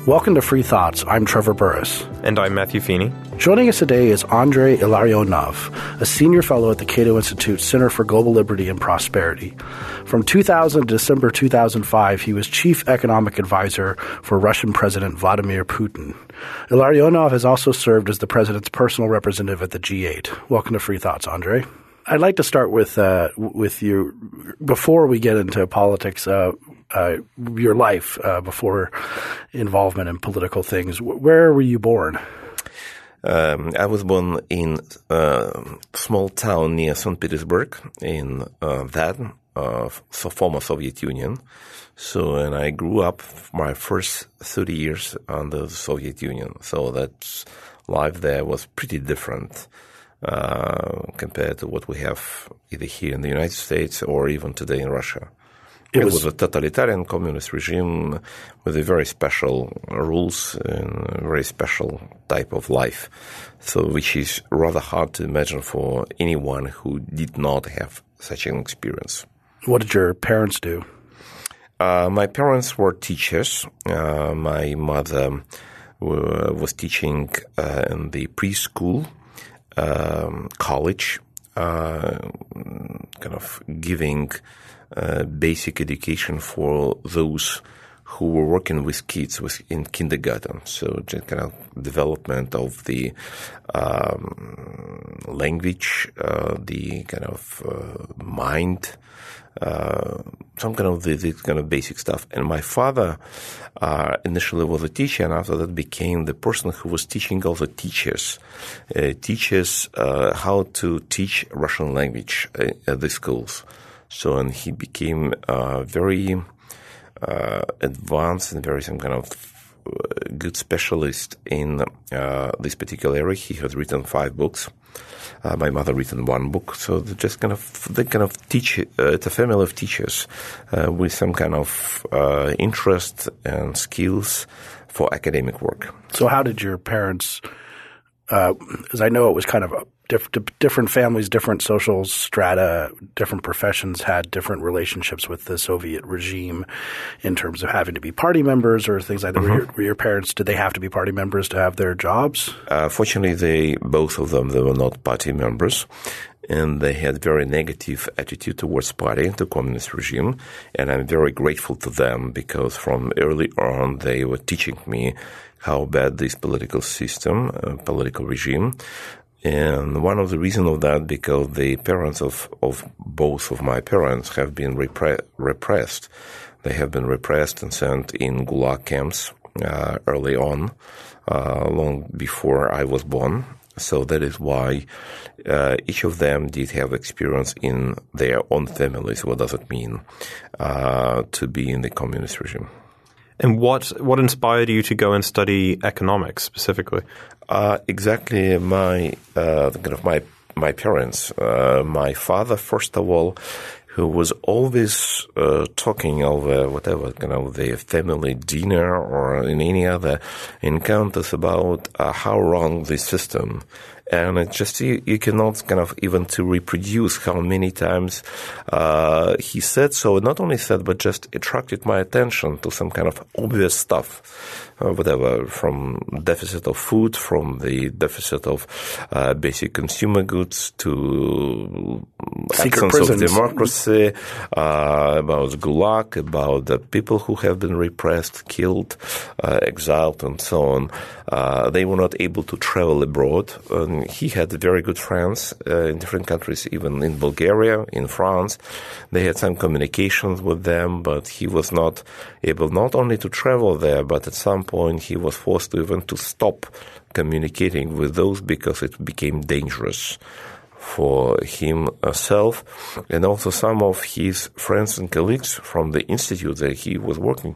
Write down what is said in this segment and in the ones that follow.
Welcome to Free Thoughts. I'm Trevor Burrus. And I'm Matthew Feeney. Joining us today is Andrei Illarionov, a senior fellow at the Cato Institute Center for Global Liberty and Prosperity. From 2000 to December 2005, he was chief economic advisor for Russian President Vladimir Putin. Illarionov has also served as the president's personal representative at the G8. Welcome to Free Thoughts, Andrei. I'd like to start with you, before we get into politics, your life before involvement in political things. Where were you born? I was born in a small town near St. Petersburg in that former Soviet Union. And I grew up my first 30 years under the Soviet Union. So that life there was pretty different compared to what we have either here in the United States or even today in Russia. It was a totalitarian communist regime with a very special rules and a very special type of life, which is rather hard to imagine for anyone who did not have such an experience. What did your parents do? My parents were teachers. My mother was teaching in the preschool, college, kind of giving basic education for those who were working with kids in kindergarten. So just kind of development of the language, the kind of mind, some kind of the kind of basic stuff. And my father initially was a teacher, and after that became the person who was teaching all the teachers how to teach Russian language at the schools. And he became very advanced and very some kind of good specialist in this particular area. He has written 5 books. My mother written 1 book. So they kind of teach. It's a family of teachers with some kind of interest and skills for academic work. So how did your parents? As I know, it was kind of different families, different social strata, different professions had different relationships with the Soviet regime in terms of having to be party members or things like that. Mm-hmm. Were your parents, did they have to be party members to have their jobs? Fortunately, both of them, they were not party members. And they had very negative attitude towards party, the communist regime. And I'm very grateful to them because from early on they were teaching me how bad this political system, political regime. And one of the reasons of that, because the parents of both of my parents have been repressed. They have been repressed and sent in Gulag camps early on, long before I was born. So that is why each of them did have experience in their own families. What does it mean to be in the communist regime? And what inspired you to go and study economics specifically? Exactly, my parents. My father, first of all, who was always talking over whatever kind of the family dinner or in any other encounters about how wrong the system. And it just you cannot kind of even to reproduce how many times he said so. Not only said, but just attracted my attention to some kind of obvious stuff. Whatever, from deficit of food, from the deficit of basic consumer goods to absence of democracy, about Gulag, about the people who have been repressed, killed, exiled, and so on. They were not able to travel abroad. He had very good friends in different countries, even in Bulgaria, in France. They had some communications with them, but he was not able not only to travel there, but at some point he was forced even to stop communicating with those because it became dangerous for himself. And also some of his friends and colleagues from the institute that he was working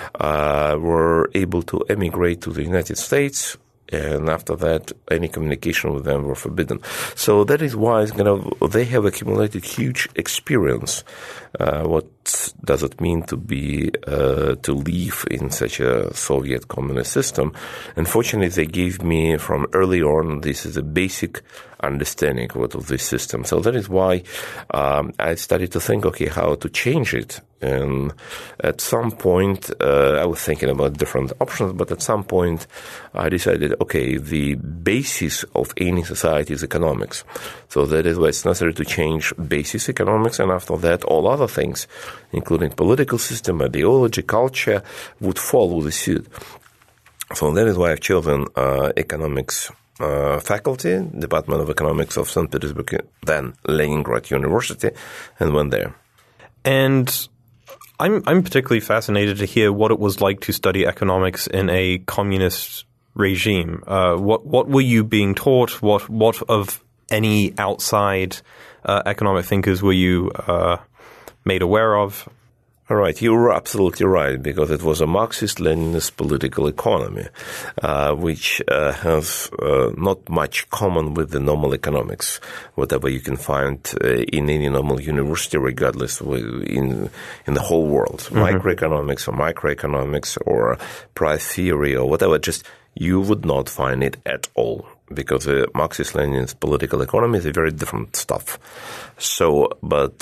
were able to emigrate to the United States. And after that, any communication with them were forbidden. So that is why they have accumulated huge experience. What does it mean to be to live in such a Soviet communist system? Unfortunately, they gave me from early on. This is a basic understanding of this system. So that is why I started to think, okay, how to change it And at some point, I was thinking about different options, but at some point I decided, okay, the basis of any society is economics. So that is why it's necessary to change basis economics, and after that, all other things, including political system, ideology, culture, would follow the suit. So that is why I've chosen economics faculty, Department of Economics of St. Petersburg, then Leningrad University, and went there. And I'm particularly fascinated to hear what it was like to study economics in a communist regime. What were you being taught? What of any outside economic thinkers were you made aware of? All right, you were absolutely right, because it was a Marxist-Leninist political economy, which has not much common with the normal economics, whatever you can find in any normal university, regardless in the whole world. Microeconomics or microeconomics or price theory or whatever, just you would not find it at all, because the Marxist-Leninist political economy is a very different stuff. So, but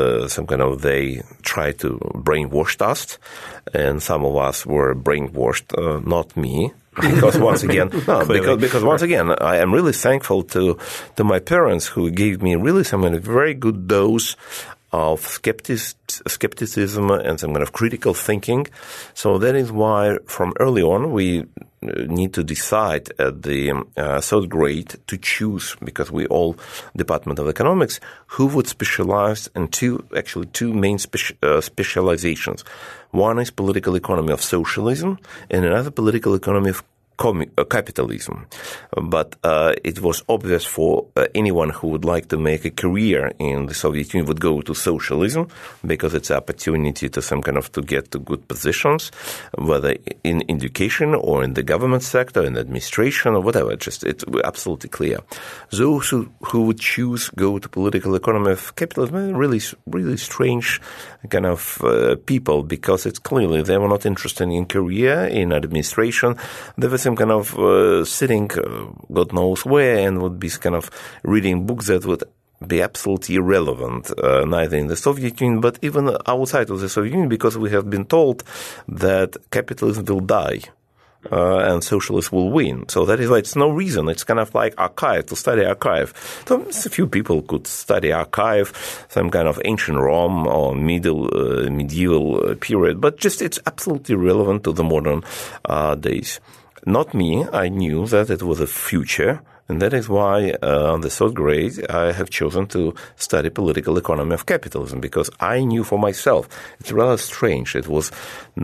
they tried to brainwash us, and some of us were brainwashed, not me. Because once again, because once again, I am really thankful to my parents, who gave me really some very good dose of skepticism and some kind of critical thinking. So that is why from early on we need to decide at the third grade to choose, because we all Department of Economics, who would specialize in two main specializations. One is political economy of socialism, and another political economy of capitalism. But it was obvious for anyone who would like to make a career in the Soviet Union would go to socialism, because it's an opportunity to get to good positions, whether in education or in the government sector, in administration or whatever. It's absolutely clear. Those who would choose go to political economy of capitalism, really, really strange kind of people, because it's clearly they were not interested in career, in administration. They were some kind of sitting God knows where, and would be kind of reading books that would be absolutely irrelevant, neither in the Soviet Union, but even outside of the Soviet Union, because we have been told that capitalism will die. And socialists will win. So that is why it's no reason. It's kind of like archive, to study archive. So a few people could study archive, some kind of ancient Rome or medieval period, but just it's absolutely relevant to the modern days. Not me. I knew that it was a future, and that is why on the third grade I have chosen to study political economy of capitalism, because I knew for myself. It's rather strange. It was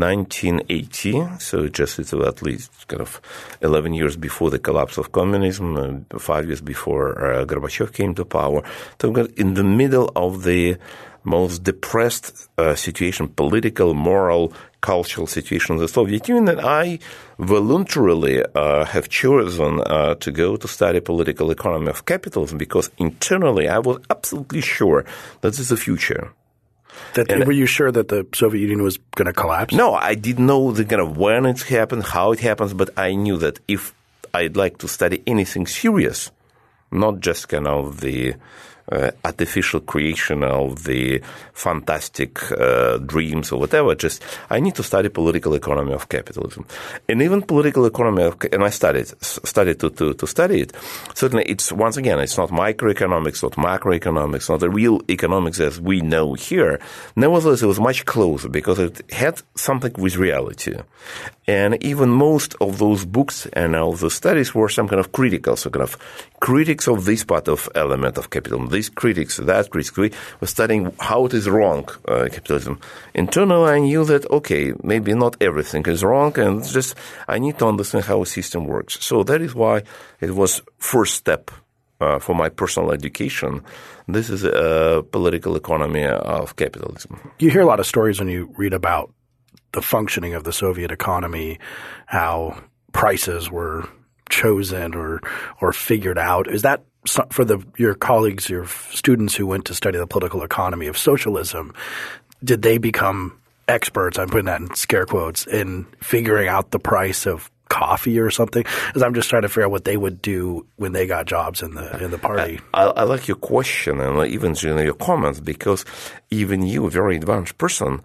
1980, so it's at least kind of 11 years before the collapse of communism, 5 years before Gorbachev came to power. So in the middle of the most depressed situation, political, moral, cultural situation in the Soviet Union, and I voluntarily have chosen to go to study political economy of capitalism, because internally I was absolutely sure that this is the future. Were you sure that the Soviet Union was going to collapse? No, I didn't know when it happened, how it happens, but I knew that if I'd like to study anything serious, not just kind of the artificial creation of the fantastic dreams or whatever. Just I need to study political economy of capitalism, and even political economy and I studied to study it. Certainly, it's once again, it's not microeconomics, not macroeconomics, not the real economics as we know here. Nevertheless, it was much closer because it had something with reality. And even most of those books and all the studies were some kind of critical, so kind of critics of this part of element of capitalism, these critics, that critics. We were studying how it is wrong, capitalism. Internally, I knew that, okay, maybe not everything is wrong, and just I need to understand how a system works. So that is why it was first step for my personal education. This is a political economy of capitalism. You hear a lot of stories when you read about the functioning of the Soviet economy, how prices were chosen or figured out. Is that for your colleagues, your students who went to study the political economy of socialism, did they become experts, I'm putting that in scare quotes, in figuring out the price of coffee or something? Because I'm just trying to figure out what they would do when they got jobs in the party. I like your question and even your comments, because even you, a very advanced person,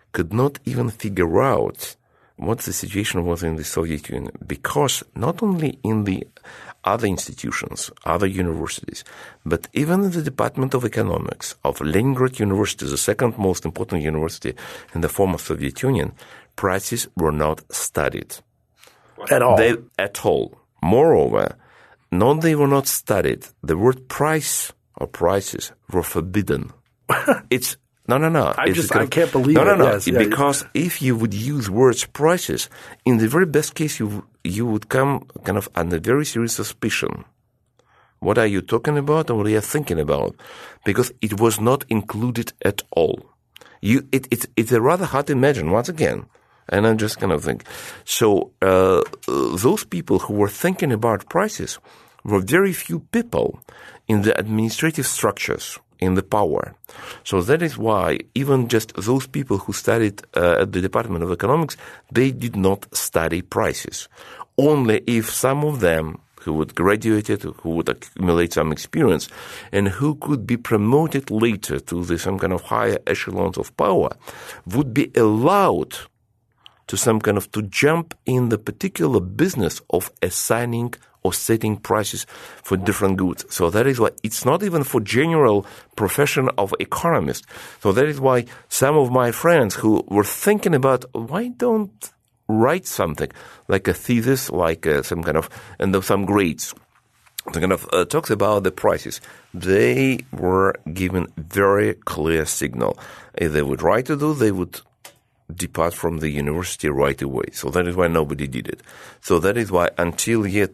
could not even figure out what the situation was in the Soviet Union, because not only in the other institutions, other universities, but even in the Department of Economics of Leningrad University, the second most important university in the former Soviet Union, prices were not studied. At all? At all. Moreover, they were not studied. The word price or prices were forbidden. It's No. I can't believe it. No. Yes, because if you would use words prices, in the very best case, you would come kind of under very serious suspicion. What are you talking about or what are you thinking about? Because it was not included at all. It's a rather hard to imagine, once again. And I'm just kind of think. So those people who were thinking about prices were very few people in the administrative structures, in the power. So that is why even just those people who studied at the Department of Economics, they did not study prices. Only if some of them who would graduate, who would accumulate some experience, and who could be promoted later to some kind of higher echelons of power, would be allowed to jump in the particular business of assigning or setting prices for different goods. So that is why it's not even for general profession of economist. So that is why some of my friends who were thinking about why don't write something like a thesis, like some grades, talks about the prices. They were given very clear signal. If they would try to do, they would depart from the university right away. So that is why nobody did it. So that is why until year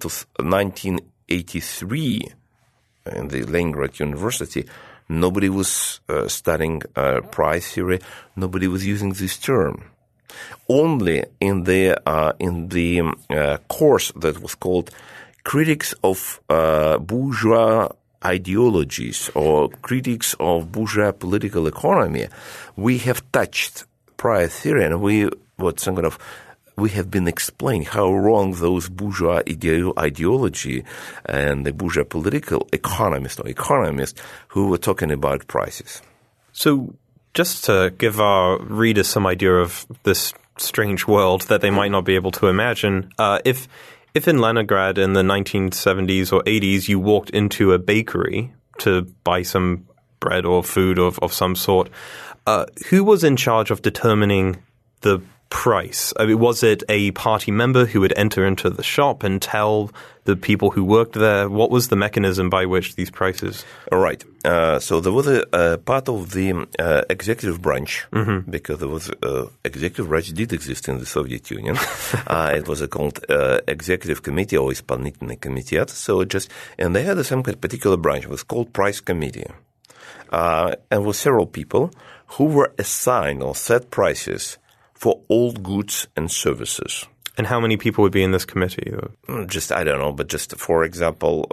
1983 in the Leningrad University, nobody was studying price theory. Nobody was using this term. Only in the course that was called Critics of Bourgeois Ideologies or Critics of Bourgeois Political Economy, we have touched price theory, and we have been explaining how wrong those bourgeois ideology and the bourgeois political economists who were talking about prices. So just to give our readers some idea of this strange world that they might not be able to imagine, if in Leningrad in the 1970s or 80s you walked into a bakery to buy some bread or food of some sort, who was in charge of determining the price? I mean, was it a party member who would enter into the shop and tell the people who worked there? What was the mechanism by which these prices? All right. So there was a part of the executive branch, because there was executive branch did exist in the Soviet Union. It was called executive committee or Исполнительный комитет. And they had some particular branch. It was called price committee. And with several people who were assigned or set prices for all goods and services. And how many people would be in this committee? I don't know, but just for example,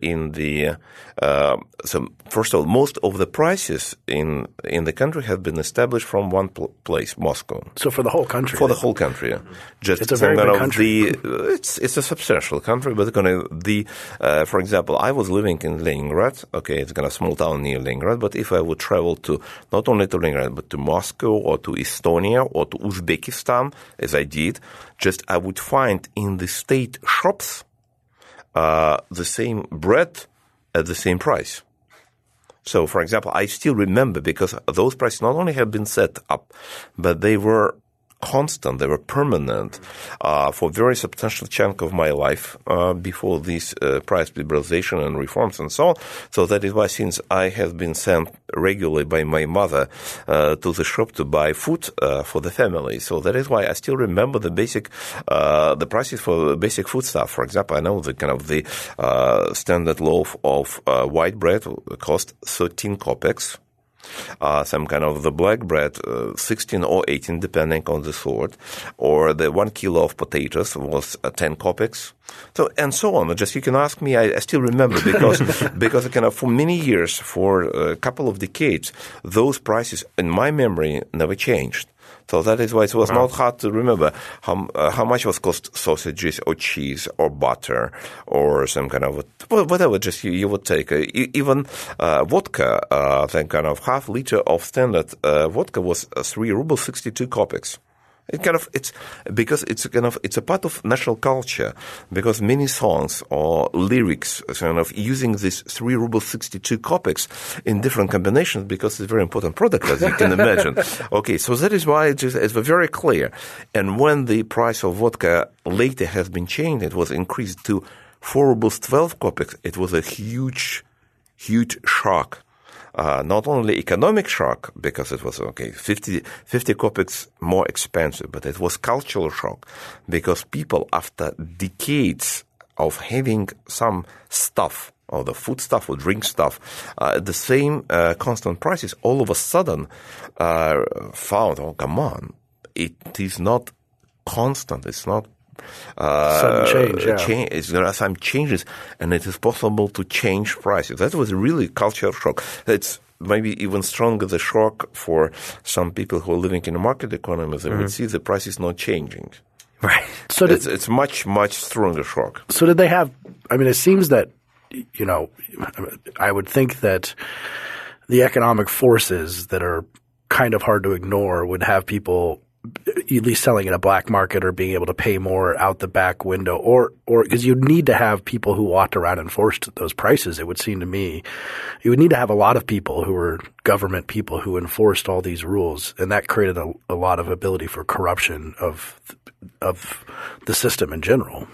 so first of all, most of the prices in the country have been established from one place, Moscow. So for the whole country? For the whole country. It's a very big country. It's a substantial country, but for example, I was living in Leningrad. Okay, it's a small town near Leningrad, but if I would travel not only to Leningrad, but to Moscow or to Estonia or to Uzbekistan, as I did, I would find in the state shops the same bread at the same price. So, for example, I still remember because those prices not only have been set up, but they were constant, they were permanent for a very substantial chunk of my life before this price liberalization and reforms and so on. So that is why since I have been sent regularly by my mother to the shop to buy food for the family. So that is why I still remember the the prices for basic food stuff. For example, I know the standard loaf of white bread cost 13 kopecks. Some kind of the black bread, 16 or 18, depending on the sort, or the 1 kilo of potatoes was 10 kopecks. So, and so on. You can ask me, I still remember because for many years, for a couple of decades, those prices in my memory never changed. So that is why it was not hard to remember how much was cost sausages or cheese or butter or some kind of whatever just you would take. Even vodka, then kind of half liter of standard vodka was 3 rubles 62 kopecks. It's a part of national culture, because many songs or lyrics kind of using this 3 rubles 62 kopecks in different combinations, because it's a very important product, as you can imagine. Okay, so that is why it's very clear. And when the price of vodka later has been changed, it was increased to 4 rubles 12 kopecks. It was a huge shock. Not only economic shock, because it was, 50 kopecks more expensive, but it was cultural shock, because people, after decades of having some stuff, or the food stuff or drink stuff, at the same constant prices, all of a sudden found, oh, come on, it is not constant, it's not sudden change, there are some changes, and it is possible to change prices. That was really cultural shock. It's maybe even stronger the shock for some people who are living in a market economy. They would see the prices not changing. Right. So it's much, much stronger shock. So did they have – I mean, it seems that, I would think that the economic forces that are kind of hard to ignore would have people – at least selling in a black market or being able to pay more out the back window, or because you'd need to have people who walked around and enforced those prices. It would seem to me you would need to have a lot of people who were government people who enforced all these rules, and that created a lot of ability for corruption of the system in general.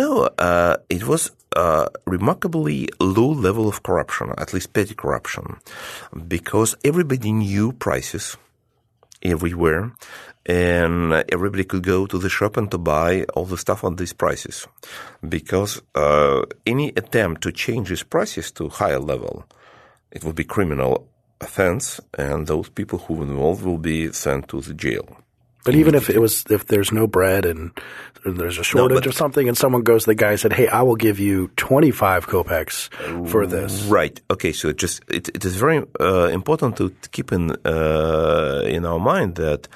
It was a remarkably low level of corruption, at least petty corruption, because everybody knew prices everywhere. And everybody could go to the shop and to buy all the stuff on these prices, because any attempt to change these prices to higher level, it would be criminal offense, and those people who were involved will be sent to the jail. But even if there's no bread and there's a shortage of something, and someone goes to the guy and said, "Hey, I will give you 25 kopecks for this." Right. Okay. So it is very important to keep in our mind that.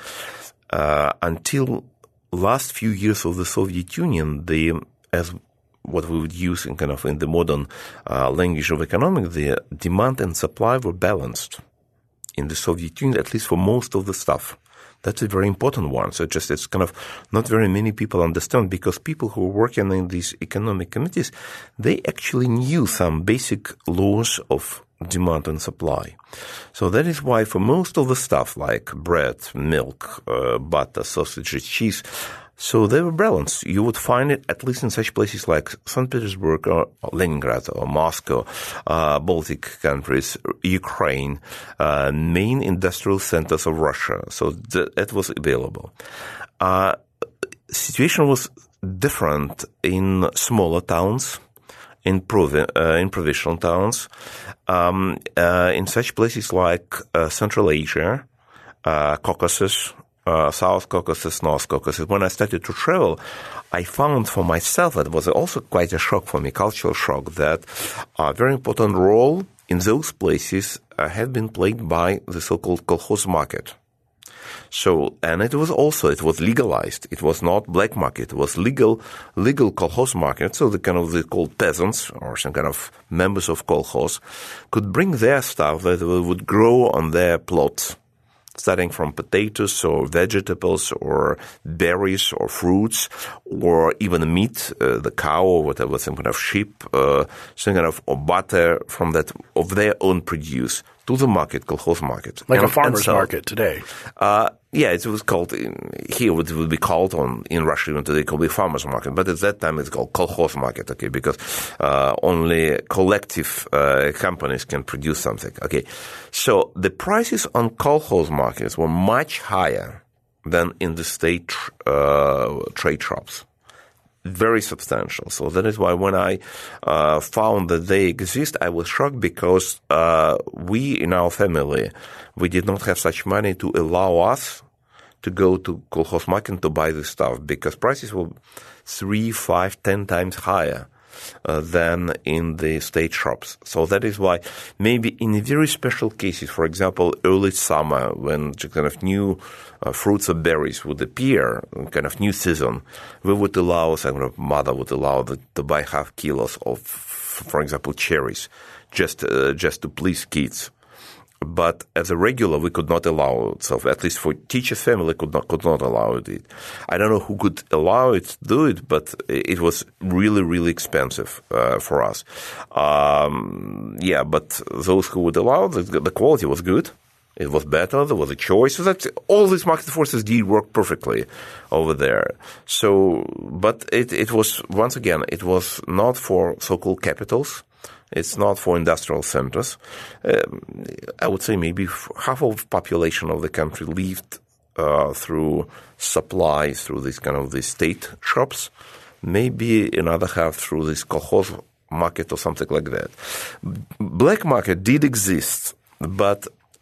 Until last few years of the Soviet Union, as what we would use in the modern language of economics, the demand and supply were balanced in the Soviet Union, at least for most of the stuff. That's a very important one. So it's not very many people understand, because people who are working in these economic committees, they actually knew some basic laws of demand and supply. So that is why for most of the stuff like bread, milk, butter, sausages, cheese, so they were balanced. You would find it at least in such places like St. Petersburg or Leningrad or Moscow, Baltic countries, Ukraine, main industrial centers of Russia. So that was available. Situation was different in smaller towns, in provincial towns, in such places like Central Asia, Caucasus, South Caucasus, North Caucasus. When I started to travel, I found for myself, it was also quite a shock for me, cultural shock, that a very important role in those places had been played by the so-called kolkhoz market. So, and it was legalized. It was not black market. It was legal kolkhoz market. So the called peasants or some kind of members of kolkhoz could bring their stuff that would grow on their plots, starting from potatoes or vegetables or berries or fruits or even meat, the cow or whatever, some kind of sheep, some kind of or butter from that of their own produce to the market, kolkhoz market. Like a farmer's market today. Yeah, it was called, here it would be called in Russia even today, it could be farmer's market, but at that time it's called kolkhoz market, okay, because only collective companies can produce something, okay. So the prices on kolkhoz markets were much higher than in the state trade shops. Very substantial. So that is why when I found that they exist, I was shocked, because we in our family, we did not have such money to allow us to go to kolkhoz market to buy this stuff, because prices were 3, 5, 10 times higher than in the state shops. So that is why maybe in very special cases, for example, early summer when kind of new fruits or berries would appear, kind of new season, we would allow, mother would allow to buy half kilos of, for example, cherries, just to please kids. But as a regular, we could not allow it. So at least for teacher's family, could not allow it. I don't know who could allow it to do it, but it was really, really expensive for us. But those who would allow it, the quality was good. It was better. There was a choice. So that all these market forces did work perfectly over there. So, but it was, once again, it was not for so-called capitals. It's not for industrial centers. I would say maybe half of the population of the country lived through supplies, through this kind of the state shops. Maybe another half through this kolkhoz market or something like that. Black market did exist, but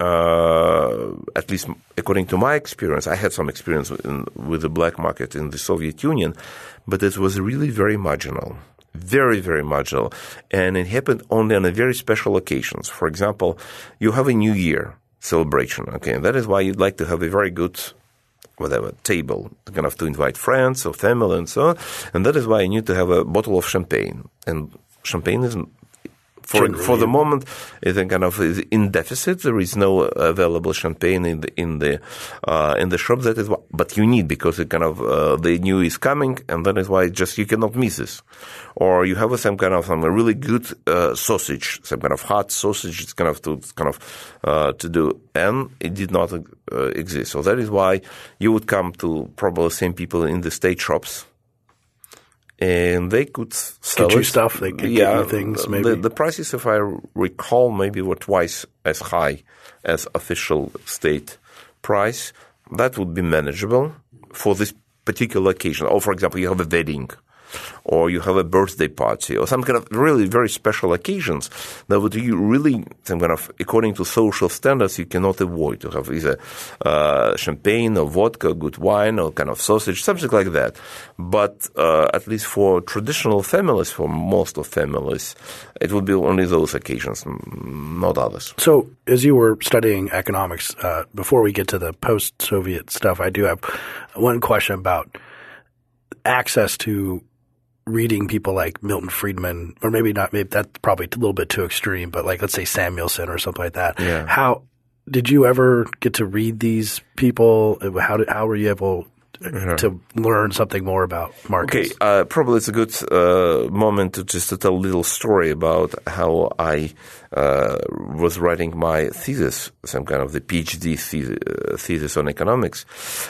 at least according to my experience, I had some experience with the black market in the Soviet Union, but it was really very marginal. Very, very marginal. And it happened only on a very special occasions. For example, you have a New Year celebration, okay? And that is why you'd like to have a very good, table, kind of to invite friends or family and so on. And that is why you need to have a bottle of champagne. And champagne is, for the moment, is kind of in deficit. There is no available champagne in the shop. That is what, but you need, because it kind of the new is coming, and that is why you cannot miss this. Or you have some really good sausage, some kind of hot sausage. It's to do, and it did not exist. So that is why you would come to probably the same people in the state shops. And they could sell get you stuff. They could get you things. Maybe the prices, if I recall, maybe were twice as high as official state price. That would be manageable for this particular occasion. Or, for example, you have a wedding, or you have a birthday party, or some kind of really very special occasions that would really, some kind of, according to social standards, you cannot avoid to have either champagne or vodka, good wine, or kind of sausage, something like that. But at least for traditional families, for most of families, it would be only those occasions, not others. So as you were studying economics, before we get to the post-Soviet stuff, I do have one question about access to reading people like Milton Friedman, or maybe not, maybe that's probably a little bit too extreme, but like, let's say Samuelson or something like that. Yeah. How did you ever get to read these people? How were you able to learn something more about Marcus? Okay, probably it's a good moment to tell a little story about how I was writing my thesis, some kind of the PhD thesis on economics,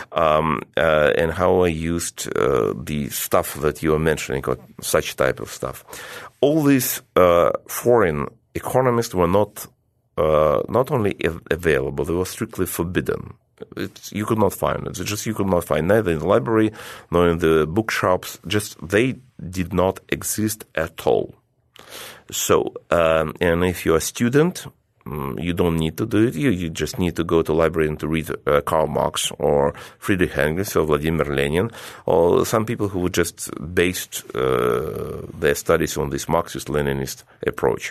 and how I used the stuff that you are mentioning, or such type of stuff. All these foreign economists were not only available, they were strictly forbidden. You could not find it. You could not find neither in the library nor in the bookshops. They did not exist at all. So, and if you're a student, you don't need to do it. You just need to go to the library and to read Karl Marx or Friedrich Engels or Vladimir Lenin, or some people who just based their studies on this Marxist-Leninist approach.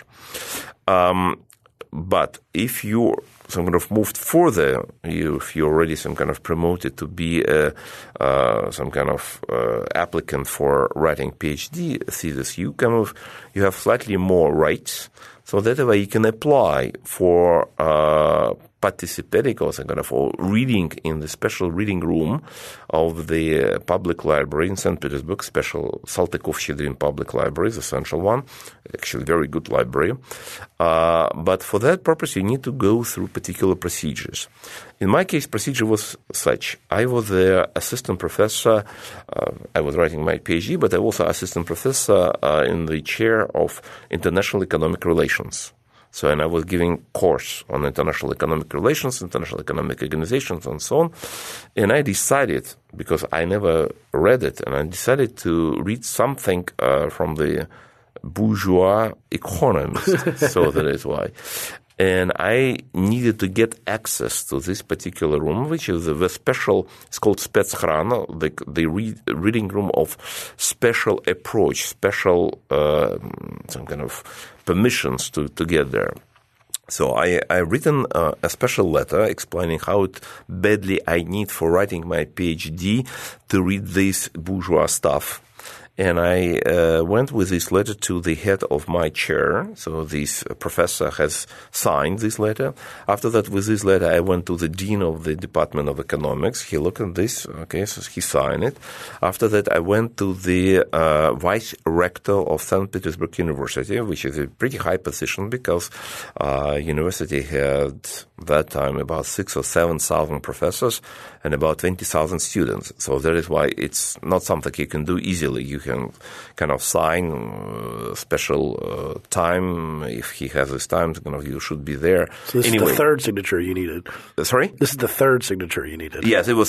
But if you moved further, if you're already promoted to be some kind of applicant for writing PhD thesis, you have slightly more rights. So that way you can apply for participating or reading in the special reading room of the public library in St. Petersburg, special Saltykov-Shchedrin public library, the central one, actually very good library. But for that purpose, you need to go through particular procedures. In my case, procedure was such. I was the assistant professor. I was writing my PhD, but I was also assistant professor in the chair of international economic relations. So, and I was giving course on international economic relations, international economic organizations, and so on. And I decided, because I never read it, and I decided to read something from the bourgeois economist. So that is why. And I needed to get access to this particular room, which is the special, it's called Spetschrana, the reading room of special approach, special some kind of permissions to get there. So I written a special letter explaining how badly I need for writing my PhD to read this bourgeois stuff. And I went with this letter to the head of my chair. So this professor has signed this letter. After that, with this letter, I went to the dean of the Department of Economics. He looked at this. Okay, so he signed it. After that, I went to the vice rector of St. Petersburg University, which is a pretty high position because university had that time about 6,000 or 7,000 professors and about 20,000 students. So that is why it's not something you can do easily. You can kind of sign special time. If he has his time, you should be there. So this is the third signature you needed. Sorry? This is the third signature you needed. Yes, it was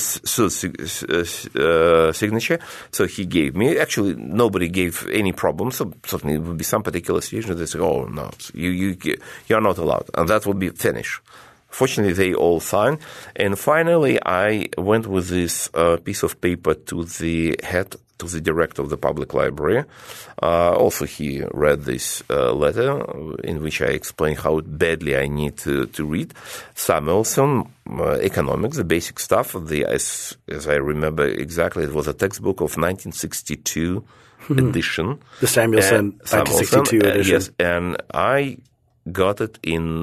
signature. So he gave me. Actually, nobody gave any problem. So certainly it would be some particular situation. They say, "Oh no, you're not allowed," and that would be finished. Fortunately, they all signed. And finally, I went with this piece of paper to the director of the public library. Also, he read this letter in which I explained how badly I need to read. Samuelson, economics, the basic stuff. As I remember exactly, it was a textbook of 1962 edition. The Samuelson 1962 edition. Yes, and I got it in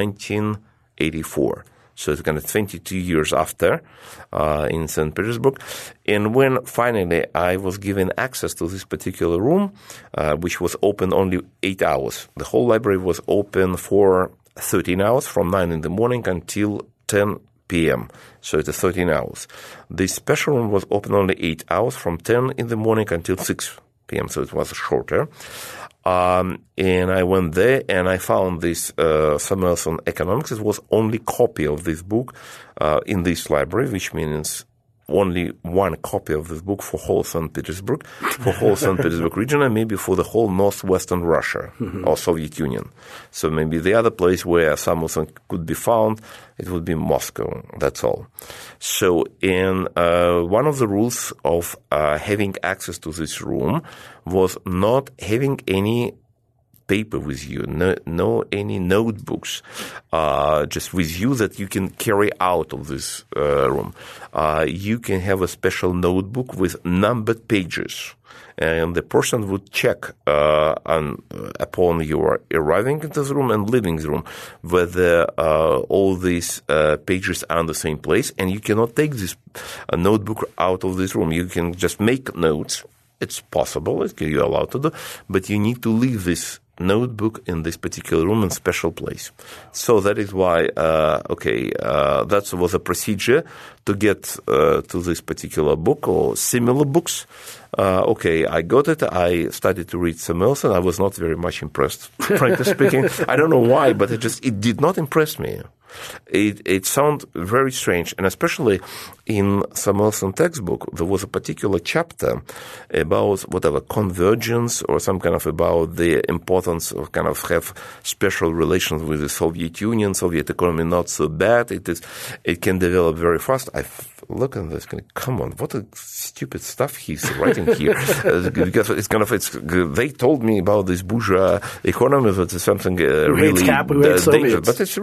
1984. So it's kind of 22 years after in St. Petersburg. And when finally I was given access to this particular room, which was open only 8 hours. The whole library was open for 13 hours from 9 in the morning until 10 p.m. So it's 13 hours. The special room was open only 8 hours from 10 in the morning until 6 p.m. So it was shorter. And I went there and I found this Samuelson Economics. It was only copy of this book in this library, which means only one copy of this book for whole St. Petersburg, for whole St. Petersburg region, and maybe for the whole northwestern Russia or Soviet Union. So maybe the other place where Samuelson could be found, it would be Moscow. That's all. So in one of the rules of having access to this room was not having any paper with you, no any notebooks, just with you that you can carry out of this room. You can have a special notebook with numbered pages, and the person would check upon your arriving into the room and leaving the room whether all these pages are in the same place, and you cannot take this notebook out of this room. You can just make notes. It's possible, you're allowed to do, but you need to leave this notebook in this particular room in special place. So that is why, that was a procedure to get to this particular book or similar books. I got it. I started to read Samuelson. I was not very much impressed, frankly speaking. I don't know why, but it did not impress me. It sounded very strange, and especially in Samuelson textbook, there was a particular chapter about convergence or some kind of about the importance of kind of have special relations with the Soviet Union, Soviet economy not so bad. It can develop very fast. I look at this, come on, what a stupid stuff he's writing here. Because they told me about this bourgeois economy that is something really dangerous, but it's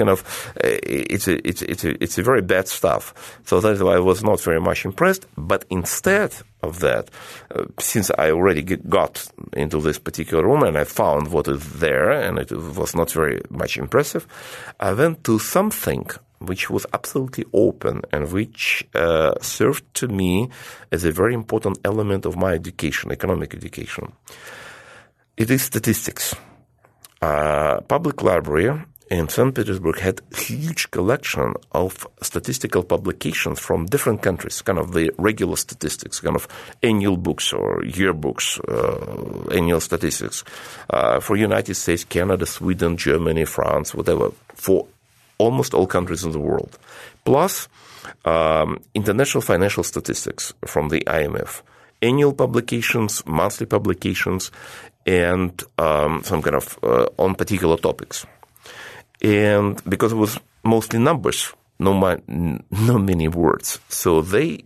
a very bad stuff. So that's why I was not very much impressed. But instead of that, since I already got into this particular room and I found what is there, and it was not very much impressive, I went to something which was absolutely open and which served to me as a very important element of my education, economic education. It is statistics. Public library in St. Petersburg had a huge collection of statistical publications from different countries, kind of the regular statistics, kind of annual books or yearbooks, annual statistics for United States, Canada, Sweden, Germany, France, whatever, for almost all countries in the world, plus international financial statistics from the IMF, annual publications, monthly publications, and some kind of on particular topics. And because it was mostly numbers, no many words. So the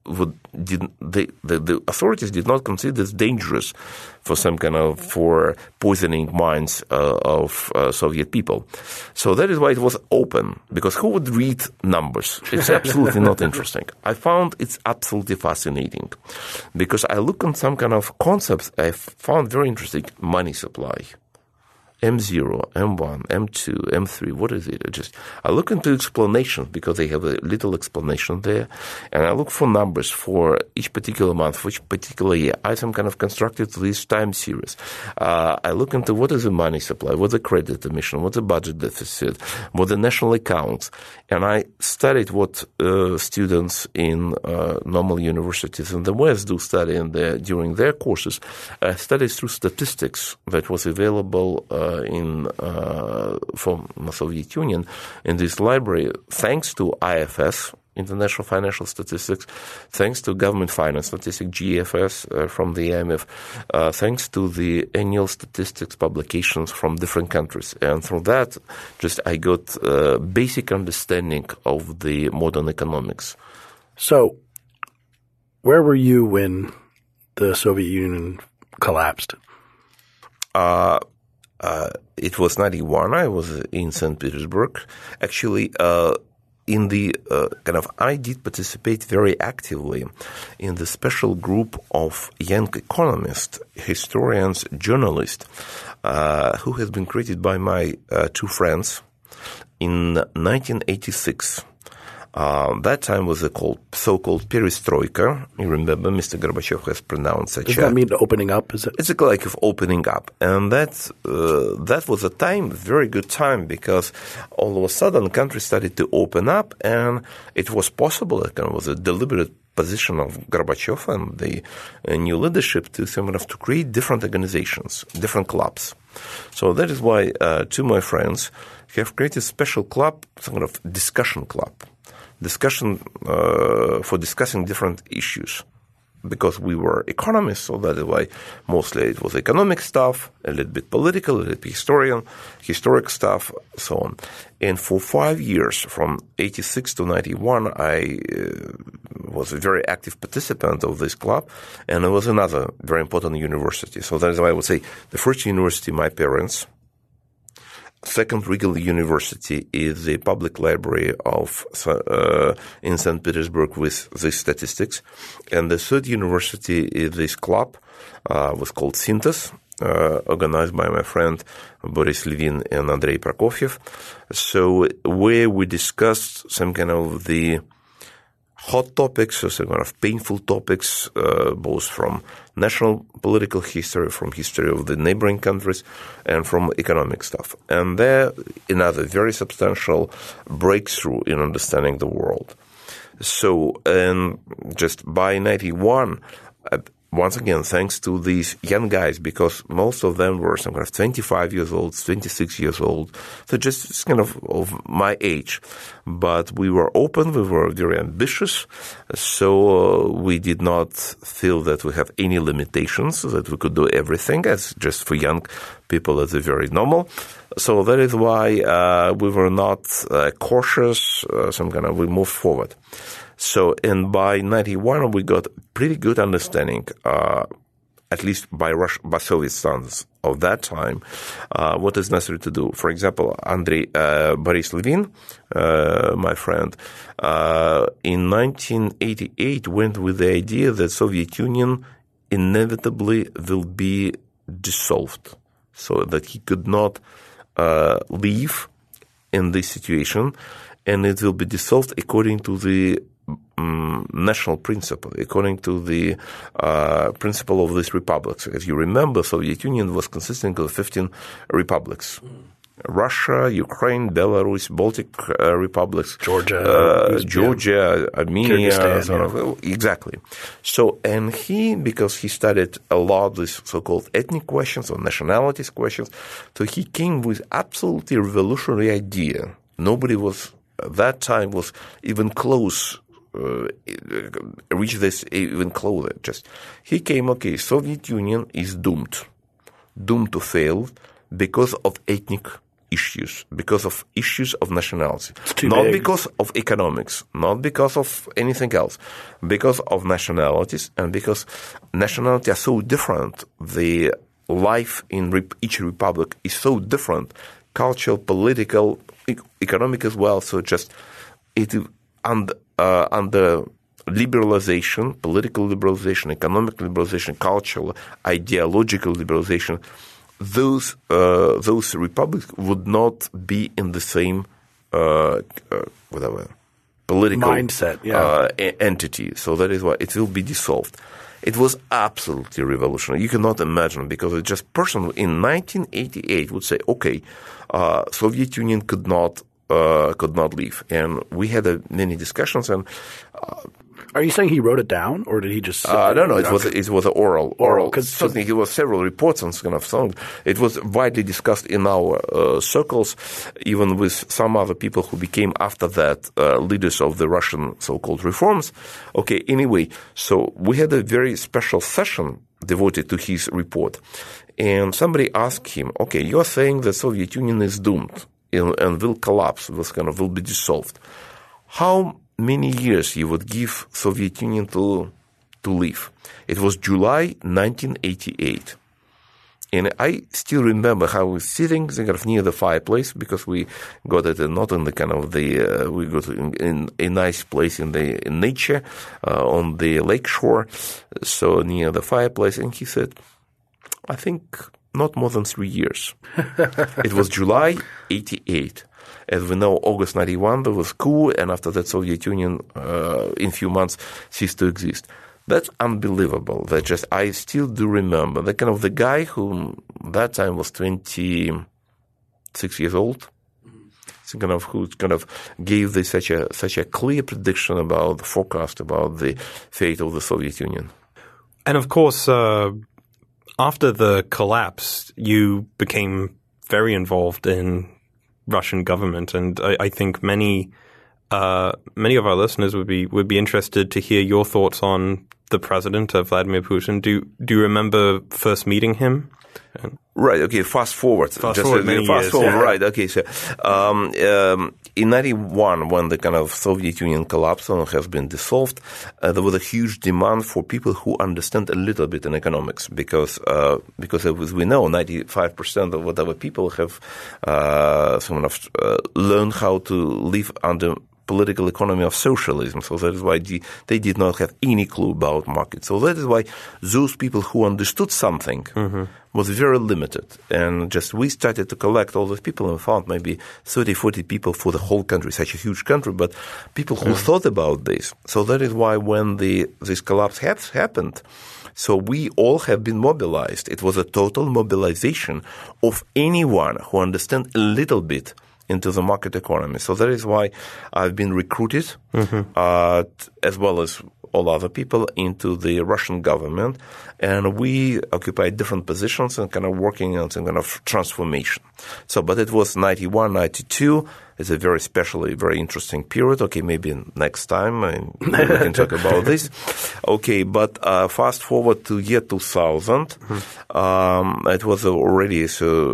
authorities did not consider it dangerous for poisoning minds of Soviet people. So that is why it was open, because who would read numbers? It's absolutely not interesting. I found it's absolutely fascinating, because I look on some kind of concepts I found very interesting. Money supply. M0, M1, M2, M3, what is it? I look into explanations, because they have a little explanation there, and I look for numbers for each particular month, for each particular year. I some kind of constructed this time series. I look into what is the money supply, what's the credit emission, what's the budget deficit, what the national accounts, and I studied what students in normal universities in the West do study during their courses. I studied through statistics that was available from the Soviet Union in this library, thanks to IFS, International Financial Statistics, thanks to Government Finance Statistics, GFS, from the IMF, thanks to the annual statistics publications from different countries. And through that, I got a basic understanding of the modern economics. So, where were you when the Soviet Union collapsed? It was 91. I was in St. Petersburg. Actually, I did participate very actively in the special group of young economists, historians, journalists, who has been created by my two friends in 1986. That time was a so-called perestroika. You remember Mr. Gorbachev has pronounced such. Does that mean opening up? Is it? It's a like of opening up, and that was a time, very good time, because all of a sudden countries started to open up, and it was possible. It was a deliberate position of Gorbachev and the new leadership to create different organizations, different clubs. So that is why two of my friends have created a special club, some kind of discussion club. Discussion for discussing different issues, because we were economists, so that is why mostly it was economic stuff, a little bit political, a little bit historic stuff, so on. And for 5 years, from 86 to 91, I was a very active participant of this club, and it was another very important university. So that is why I would say the first university, my parents. Second regular university is the public library in St. Petersburg with the statistics. And the third university is this club, was called Syntes, organized by my friend Boris Levin and Andrei Prokofiev. So where we discussed some kind of the hot topics, or some kind of painful topics, both from national political history, from history of the neighboring countries, and from economic stuff. And there, another very substantial breakthrough in understanding the world. So, and just by 91, once again, thanks to these young guys, because most of them were some kind of 25 years old, 26 years old, so just kind of my age. But we were open, we were very ambitious, so we did not feel that we have any limitations, that we could do everything, as just for young people, that's very normal. So that is why we were not cautious, we moved forward. So, and by 91, we got pretty good understanding, at least by Soviet standards of that time, what is necessary to do. For example, Boris Levin, my friend, in 1988 went with the idea that Soviet Union inevitably will be dissolved, so that he could not leave in this situation, and it will be dissolved according to the national principle, according to the principle of these republics. As you remember, Soviet Union was consisting of 15 republics. Russia, Ukraine, Belarus, Baltic republics, Georgia, Armenia, exactly. So, and because he studied a lot these so-called ethnic questions or nationalities questions, so he came with absolutely revolutionary idea. Nobody was at that time was even close. Reach this even closer. Just he came. Okay, Soviet Union is doomed to fail because of ethnic issues, because of issues of nationality. too Not big. because of economics, not because of anything else, because of nationalities, and because nationality are so different. The life in each republic is so different, cultural, political, economic as well. So just under liberalization, political liberalization, economic liberalization, cultural, ideological liberalization, those republics would not be in the same political mindset, entity. So that is why it will be dissolved. It was absolutely revolutionary. You cannot imagine, because it just person in 1988 would say, okay, Soviet Union could not leave, and we had many discussions. And are you saying he wrote it down, or did he just? I don't know. It was oral. Because certainly there were several reports on kind of songs. It was widely discussed in our circles, even with some other people who became after that leaders of the Russian so-called reforms. Okay. Anyway, so we had a very special session devoted to his report, and somebody asked him, "Okay, you are saying the Soviet Union is doomed and will collapse, will be dissolved. How many years you would give Soviet Union to live?" It was July 1988. And I still remember how I was sitting near the fireplace, because we got it not in the we got in a nice place in nature, on the lake shore, so near the fireplace. And he said, I think not more than 3 years. It was July 88. As we know, August 91, there was coup, and after that, Soviet Union, in few months, ceased to exist. That's unbelievable. I still do remember the guy who that time was 26 years old, who gave such a clear prediction about the forecast about the fate of the Soviet Union. And of course, after the collapse, you became very involved in Russian government, and I think many of our listeners would be interested to hear your thoughts on the president, Vladimir Putin. Do you remember first meeting him? Right. Okay. Fast forward. Many years. Yeah. Right. Okay. So, in 91, when the Soviet Union collapsed and has been dissolved, there was a huge demand for people who understand a little bit in economics, because as we know, 95% of whatever people have learned how to live under political economy of socialism. So that is why they did not have any clue about markets. So that is why those people who understood something was very limited. And we started to collect all those people and found maybe 30, 40 people for the whole country, such a huge country, but people who thought about this. So that is why when this collapse happened, so we all have been mobilized. It was a total mobilization of anyone who understands a little bit into the market economy. So that is why I've been recruited, as well as all other people, into the Russian government, and we occupied different positions and working on some transformation. So, but it was 91, 92. It's a very very interesting period. Okay, maybe next time we can talk about this. Okay, but fast forward to year 2000, it was already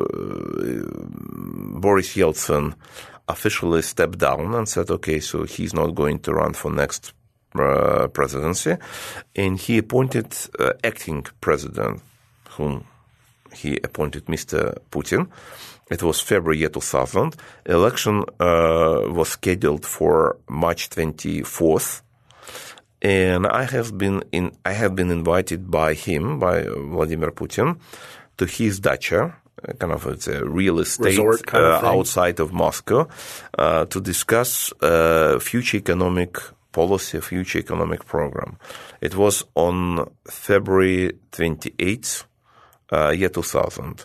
Boris Yeltsin officially stepped down and said, okay, so he's not going to run for next presidency, and he appointed acting president, whom he appointed Mr. Putin. It was February year 2000. Election was scheduled for March 24th, and I have been invited by Vladimir Putin, to his dacha. It's a real estate resort outside of Moscow, to discuss future economic policy, future economic program. It was on February 28th, year 2000.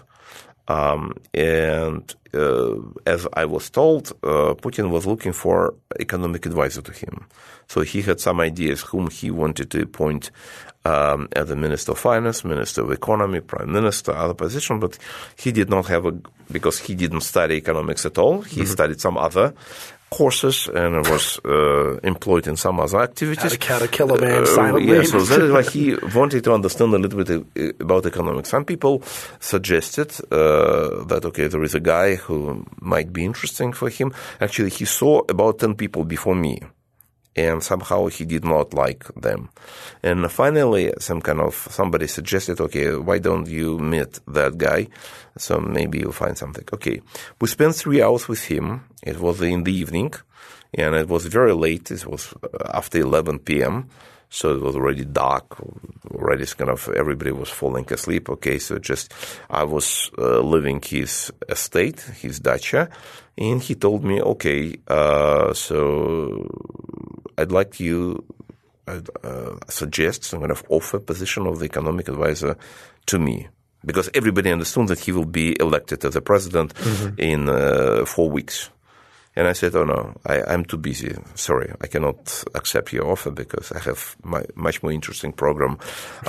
And as I was told, Putin was looking for economic advisor to him. So he had some ideas whom he wanted to appoint as the Minister of Finance, Minister of Economy, Prime Minister, other position, but he did not have because he didn't study economics at all. He studied some other courses and was employed in some other activities. How to kill a man silently. Yeah, so that is why he wanted to understand a little bit about economics. Some people suggested that, okay, there is a guy who might be interesting for him. Actually, he saw about 10 people before me, and somehow he did not like them. And finally, somebody suggested, okay, why don't you meet that guy? So maybe you'll find something. Okay, we spent 3 hours with him. It was in the evening, and it was very late. It was after 11 p.m., so it was already dark. Already everybody was falling asleep. Okay, so I was leaving his estate, his dacha, and he told me, okay, so I'd like you suggest some kind of offer position of the economic advisor to me, because everybody understood that he will be elected as a president in 4 weeks. And I said, oh, no, I'm too busy. Sorry, I cannot accept your offer because I have much more interesting program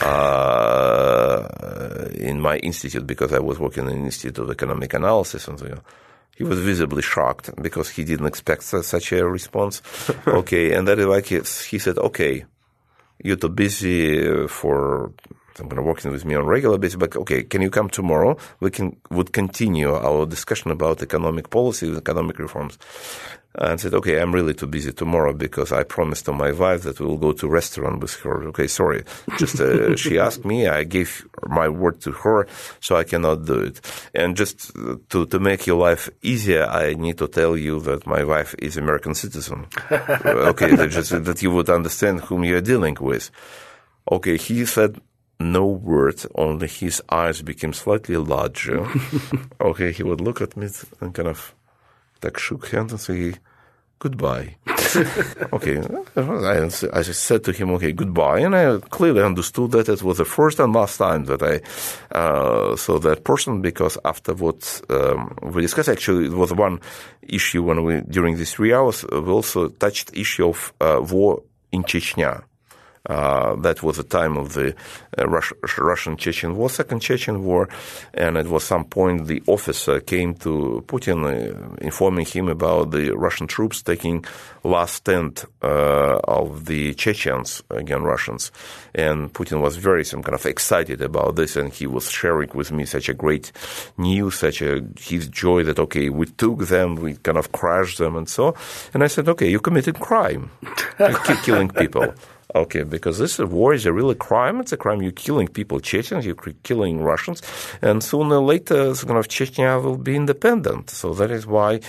in my institute, because I was working in the Institute of Economic Analysis. And so, he was visibly shocked because he didn't expect such a response. Okay, and that is why he said, okay, you're too busy for working with me on a regular basis, but okay, can you come tomorrow? Would continue our discussion about economic policy, economic reforms. And said, okay, I'm really too busy tomorrow because I promised to my wife that we will go to a restaurant with her. Okay, sorry. She asked me, I gave my word to her, so I cannot do it. And just to make your life easier, I need to tell you that my wife is American citizen. Okay, that you would understand whom you're dealing with. Okay, he said no word, only his eyes became slightly larger. Okay, he would look at me and shook hands and say, goodbye. Okay, I said to him, okay, goodbye, and I clearly understood that it was the first and last time that I saw that person, because after what we discussed, actually, it was one issue during these 3 hours, we also touched the issue of war in Chechnya. That was the time of the Russian-Chechen War, Second Chechen War, and at some point the officer came to Putin informing him about the Russian troops taking last stand of the Chechens against Russians. And Putin was very excited about this, and he was sharing with me such a great news, his joy that, okay, we took them, we crushed them and so. And I said, okay, you committed crime, killing people. Okay, because this war is a real crime. It's a crime. You're killing people, Chechens, you're killing Russians, and sooner or later, Chechnya will be independent. So that is why,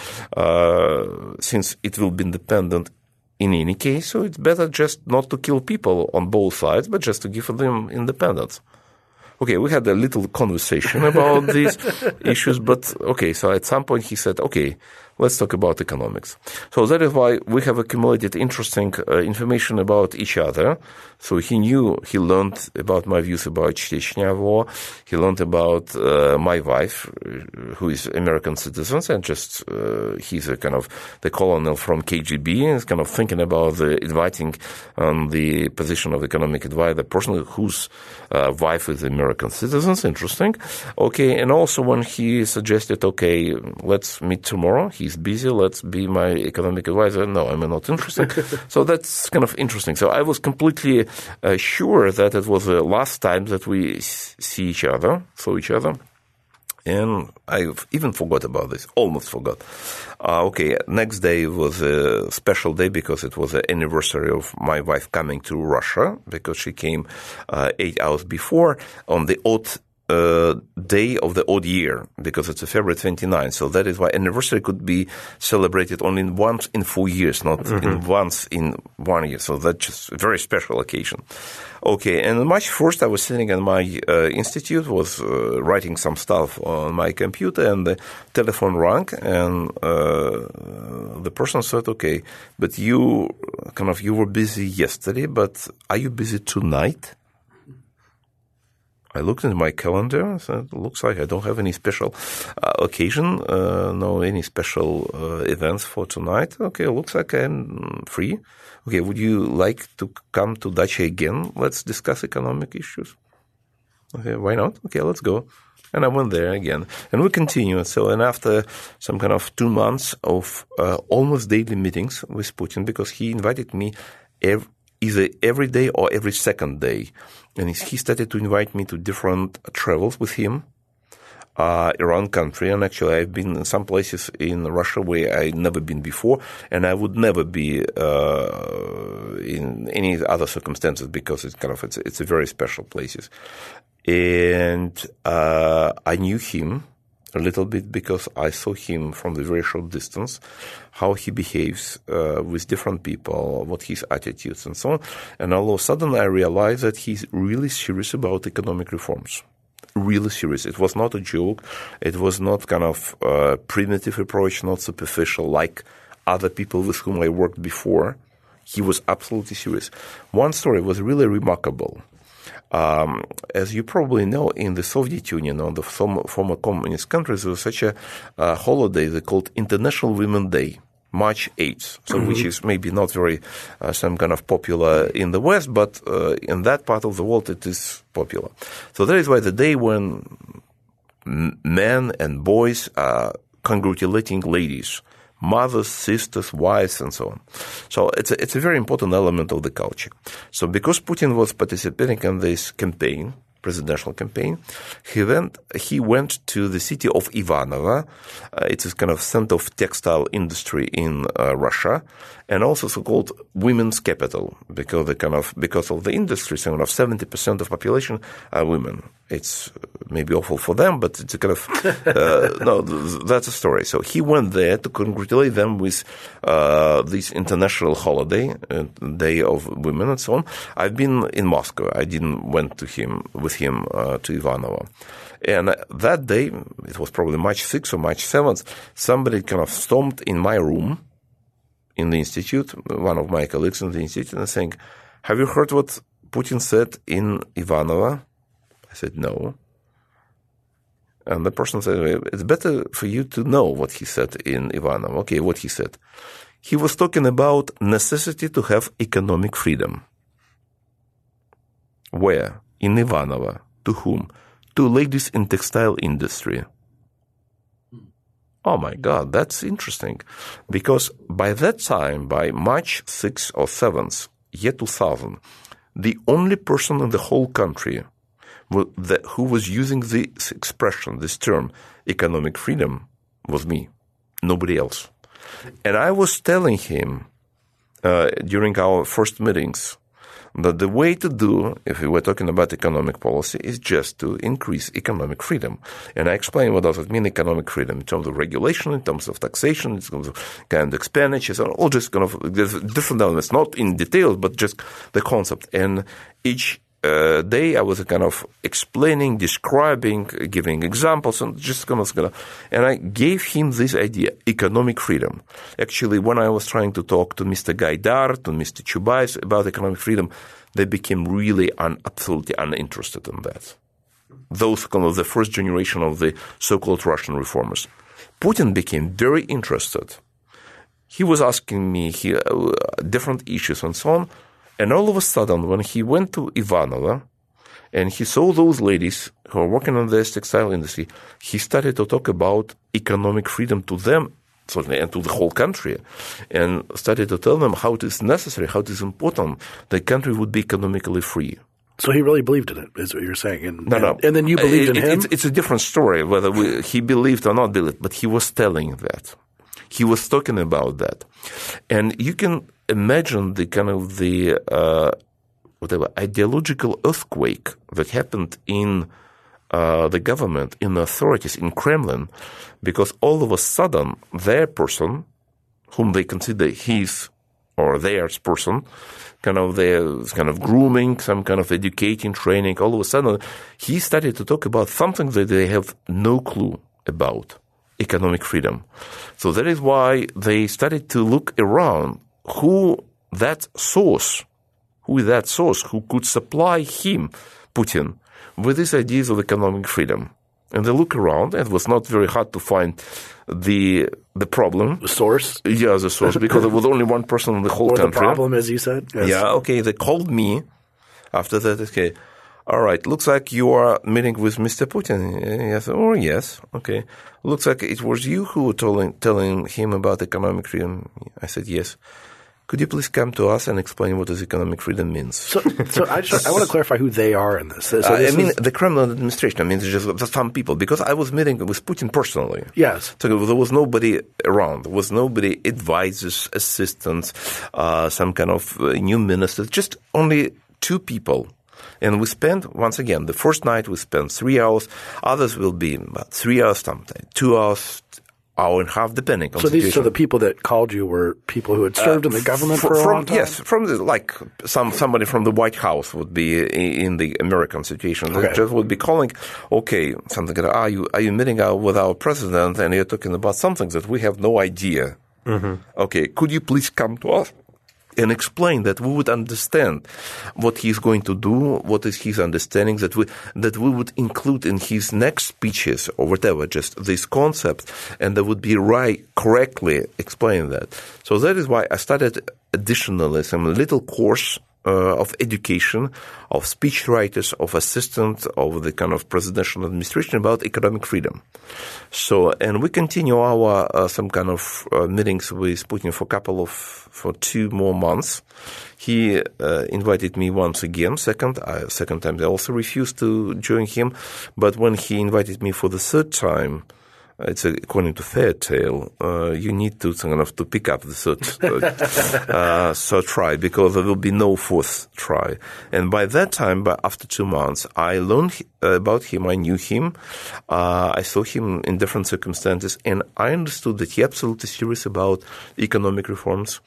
since it will be independent in any case, so it's better just not to kill people on both sides, but just to give them independence. Okay, we had a little conversation about these issues, but okay, so at some point he said, okay, let's talk about economics. So that is why we have accumulated interesting information about each other. So he learned about my views about Chechnya war. He learned about my wife, who is American citizen, and he's the colonel from KGB, and is thinking about inviting the position of economic advisor, the person whose wife is American citizens. Interesting. Okay, and also when he suggested, okay, let's meet tomorrow, he's busy, let's be my economic advisor. No, I'm not interested. So that's interesting. So I was completely sure that it was the last time that we saw each other. And I even forgot about this, almost forgot. Okay, next day was a special day because it was the anniversary of my wife coming to Russia, because she came 8 hours before on the odd day of the odd year, because it's a February 29th. So that is why anniversary could be celebrated only once in 4 years, not once in 1 year. So that's just a very special occasion. Okay, and on March 1st, I was sitting in my institute, was writing some stuff on my computer, and the telephone rang, and the person said, okay, but you were busy yesterday, but are you busy tonight? I looked into my calendar and said, looks like I don't have any special occasion, any special events for tonight. Okay, looks like I'm free. Okay, would you like to come to Dacha again? Let's discuss economic issues. Okay, why not? Okay, let's go. And I went there again. And we continued. So, and after some kind of 2 months of almost daily meetings with Putin, because he invited me either every day or every second day. And he started to invite me to different travels with him around country. And actually, I've been in some places in Russia where I'd never been before, and I would never be in any other circumstances, because it's a very special places. And I knew him a little bit because I saw him from the very short distance, how he behaves with different people, what his attitudes and so on. And all of a sudden I realized that he's really serious about economic reforms. Really serious. It was not a joke. It was not kind of a primitive approach, not superficial like other people with whom I worked before. He was absolutely serious. One story was really remarkable. As you probably know, in the Soviet Union or the former communist countries, there was such a holiday they called International Women's Day, March 8th, so which is maybe not very some kind of popular in the West, but in that part of the world it is popular. So that is why the day when men and boys are congratulating ladies, mothers, sisters, wives, and so on. So it's a very important element of the culture. So because Putin was participating in this campaign, presidential campaign, he went to the city of Ivanovo. It's a kind of center of textile industry in Russia, and also so-called women's capital, because of the industry, 70% of population are women. It's maybe awful for them, but it's a kind of no, that's a story. So he went there to congratulate them with this international holiday, Day of Women, and so on. I've been in Moscow. I didn't went with him to Ivanovo. And that day, it was probably March 6th or March 7th, somebody kind of stormed in my room in the institute, one of my colleagues in the institute, and saying, "Have you heard what Putin said in Ivanovo?" I said, "No." And the person said, "It's better for you to know what he said in Ivanovo." Okay, what he said. He was talking about necessity to have economic freedom. Where? In Ivanovo. To whom? To ladies in textile industry. Oh my God, that's interesting. Because by that time, by March 6th or 7th, year 2000, the only person in the whole country who was using this expression, this term, economic freedom, was me. Nobody else. And I was telling him during our first meetings that the way to do, if we were talking about economic policy, is just to increase economic freedom. And I explained what does it mean, economic freedom, in terms of regulation, in terms of taxation, in terms of kind of expenditures, and all just kind of, there's different elements, not in detail, but just the concept. And each day I was kind of explaining, describing, giving examples, and just kind of, and I gave him this idea, economic freedom. Actually, when I was trying to talk to Mr. Gaidar, to Mr. Chubais about economic freedom, they became really absolutely uninterested in that. Those kind of the first generation of the so-called Russian reformers. Putin became very interested. He was asking me different issues and so on. And all of a sudden, when he went to Ivanovo and he saw those ladies who are working in the textile industry, he started to talk about economic freedom to them and to the whole country, and started to tell them how it is necessary, how it is important the country would be economically free. So he really believed in it, is what you're saying. No. And then you believed in him? It's a different story, whether he believed or not believed, but he was telling that. He was talking about that. And you can imagine the kind of the ideological earthquake that happened in the government, in the authorities, in Kremlin, because all of a sudden their person, whom they consider his or theirs person, kind of grooming, some kind of educating, training, all of a sudden he started to talk about something that they have no clue about, economic freedom. So that is why they started to look around who is that source who could supply him, Putin, with these ideas of economic freedom. And they look around, and it was not very hard to find the problem. The source? Yeah, the source, because there was only one person in the whole country. Or the problem, as you said. Yes. Yeah, okay, they called me after that. Okay, all right, looks like you are meeting with Mr. Putin. I said, oh, yes, okay. Looks like it was you who were telling him about economic freedom. I said, yes. Could you please come to us and explain what does economic freedom means? So I want to clarify who they are in this. So the Kremlin administration. I mean, it's just some people. Because I was meeting with Putin personally. Yes. So there was nobody around. There was nobody, advisors, assistants, some kind of new ministers, just only two people. And we spent, once again, the first night we spent 3 hours. Others will be about 3 hours, sometimes 2 hours, hour and a half, depending on the situation. So the people that called you were people who had served in the government for a long time? Yes, somebody from the White House would be in the American situation. Okay. They just would be calling, okay, something like, are you meeting with our president and you're talking about something that we have no idea? Mm-hmm. Okay, could you please come to us and explain that we would understand what he's going to do, what is his understanding, that we would include in his next speeches or whatever, just these concepts, and that would be correctly explain that. So that is why I started additionally some little course of education of speechwriters, of assistants of the kind of presidential administration about economic freedom. So, and we continue our some kind of meetings with Putin for 2 more months. He invited me once again. Second time I also refused to join him. But when he invited me for the third time, it's according to fairy tale, you need to kind of to pick up the third try, because there will be no fourth try. And by that time, after 2 months, I learned about him. I knew him. I saw him in different circumstances, and I understood that he absolutely serious about economic reforms,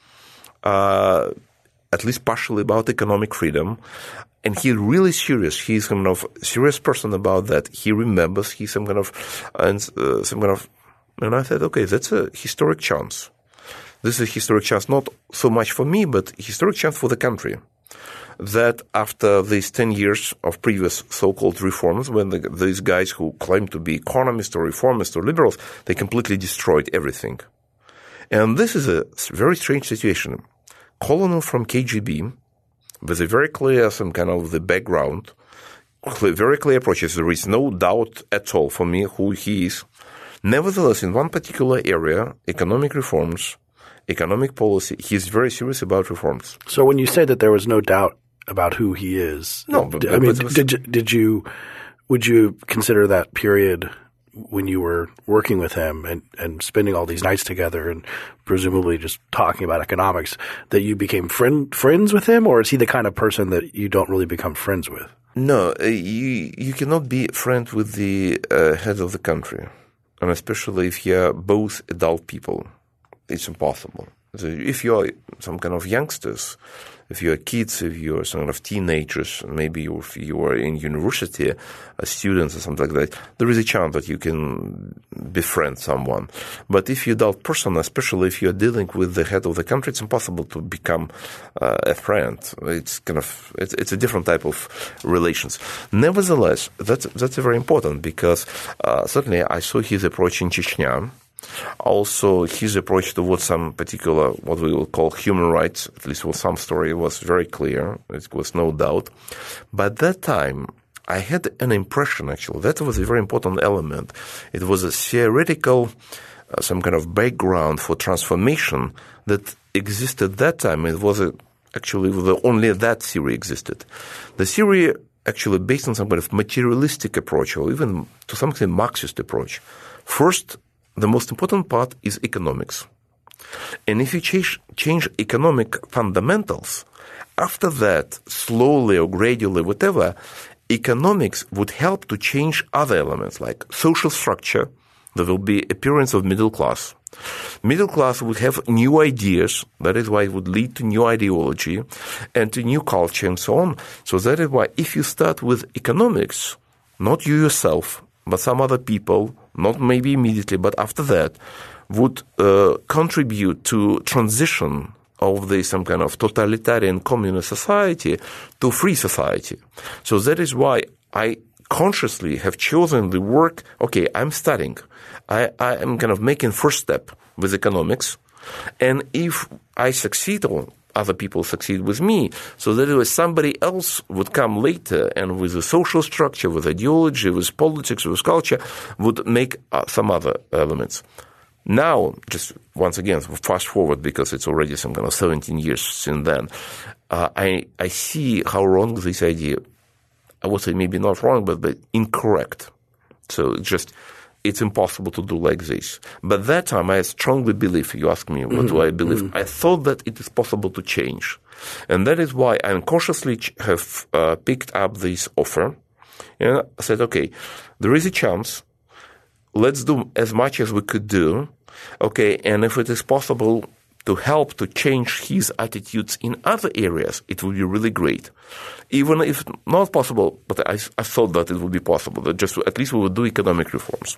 at least partially about economic freedom. And he's really serious. He's kind of serious person about that. He remembers. He's and I said, okay, that's a historic chance. This is a historic chance, not so much for me, but historic chance for the country. That after these 10 years of previous so-called reforms, when these guys who claim to be economists or reformists or liberals, they completely destroyed everything. And this is a very strange situation. Colonel from KGB, with a very clear some kind of the background, very clear approaches. There is no doubt at all for me who he is. Nevertheless, in one particular area, economic reforms, economic policy, he's very serious about reforms. So when you say that there was no doubt about who he is, would you consider that period when you were working with him and spending all these nights together and presumably just talking about economics, that you became friends with him, or is he the kind of person that you don't really become friends with? No, you cannot be friend with the head of the country, and especially if you're both adult people. It's impossible. So if you're some kind of youngsters, if you're kids, if you're some kind of teenagers, maybe if you are in university, students or something like that, there is a chance that you can befriend someone. But if you're an adult person, especially if you're dealing with the head of the country, it's impossible to become a friend. It's a different type of relations. Nevertheless, that's very important, because certainly I saw his approach in Chechnya. Also, his approach towards some particular, what we will call human rights, at least with some story, was very clear. It was no doubt. But at that time, I had an impression, actually, that was a very important element. It was a theoretical, some kind of background for transformation that existed at that time. It was only that theory existed. The theory actually based on some kind of materialistic approach, or even to some extent Marxist approach. First, the most important part is economics. And if you change economic fundamentals, after that, slowly or gradually, whatever, economics would help to change other elements like social structure. There will be appearance of middle class. Middle class would have new ideas. That is why it would lead to new ideology and to new culture and so on. So that is why if you start with economics, not you yourself, but some other people, not maybe immediately, but after that, would contribute to transition of some kind of totalitarian communist society to free society. So that is why I consciously have chosen the work, okay, I'm studying. I am kind of making first step with economics. And if I succeed, or other people succeed with me. So that was somebody else would come later and with a social structure, with ideology, with politics, with culture, would make some other elements. Now, just once again, fast forward because it's already some kind of 17 years since then, I see how wrong this idea, I would say maybe not wrong, but incorrect. So it's impossible to do like this. But that time, I strongly believe, if you ask me what do I believe, I thought that it is possible to change. And that is why I cautiously have picked up this offer. And I said, okay, there is a chance. Let's do as much as we could do. Okay, and if it is possible to help to change his attitudes in other areas, it would be really great. Even if not possible, but I thought that it would be possible, that just at least we would do economic reforms.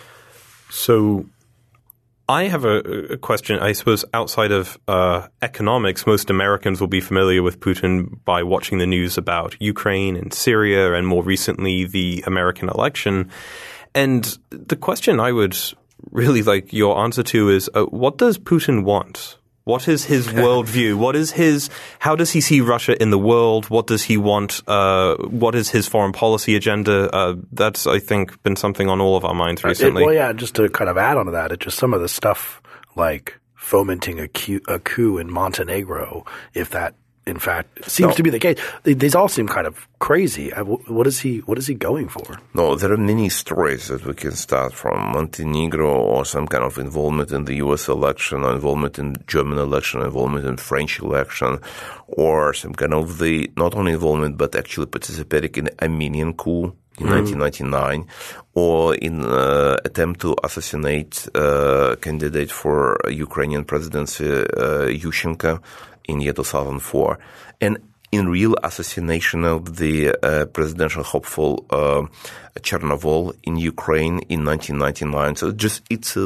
So I have a question. I suppose outside of economics, most Americans will be familiar with Putin by watching the news about Ukraine and Syria and more recently the American election. And the question I would really like your answer to is, what does Putin want? What is his worldview? How does he see Russia in the world? What does he want? What is his foreign policy agenda? That's, I think, been something on all of our minds recently. Just to kind of add on to that, it's just some of the stuff like fomenting a coup in Montenegro, if that in fact seems to be the case. These all seem kind of crazy. What is he going for? No, there are many stories that we can start from Montenegro or some kind of involvement in the U.S. election, or involvement in German election, involvement in French election, or some kind of the not only involvement but actually participating in the Armenian coup in 1999, or in attempt to assassinate candidate for Ukrainian presidency, Yushchenko, in year 2004, and in real assassination of the presidential hopeful Chernovol in Ukraine in 1999. So it's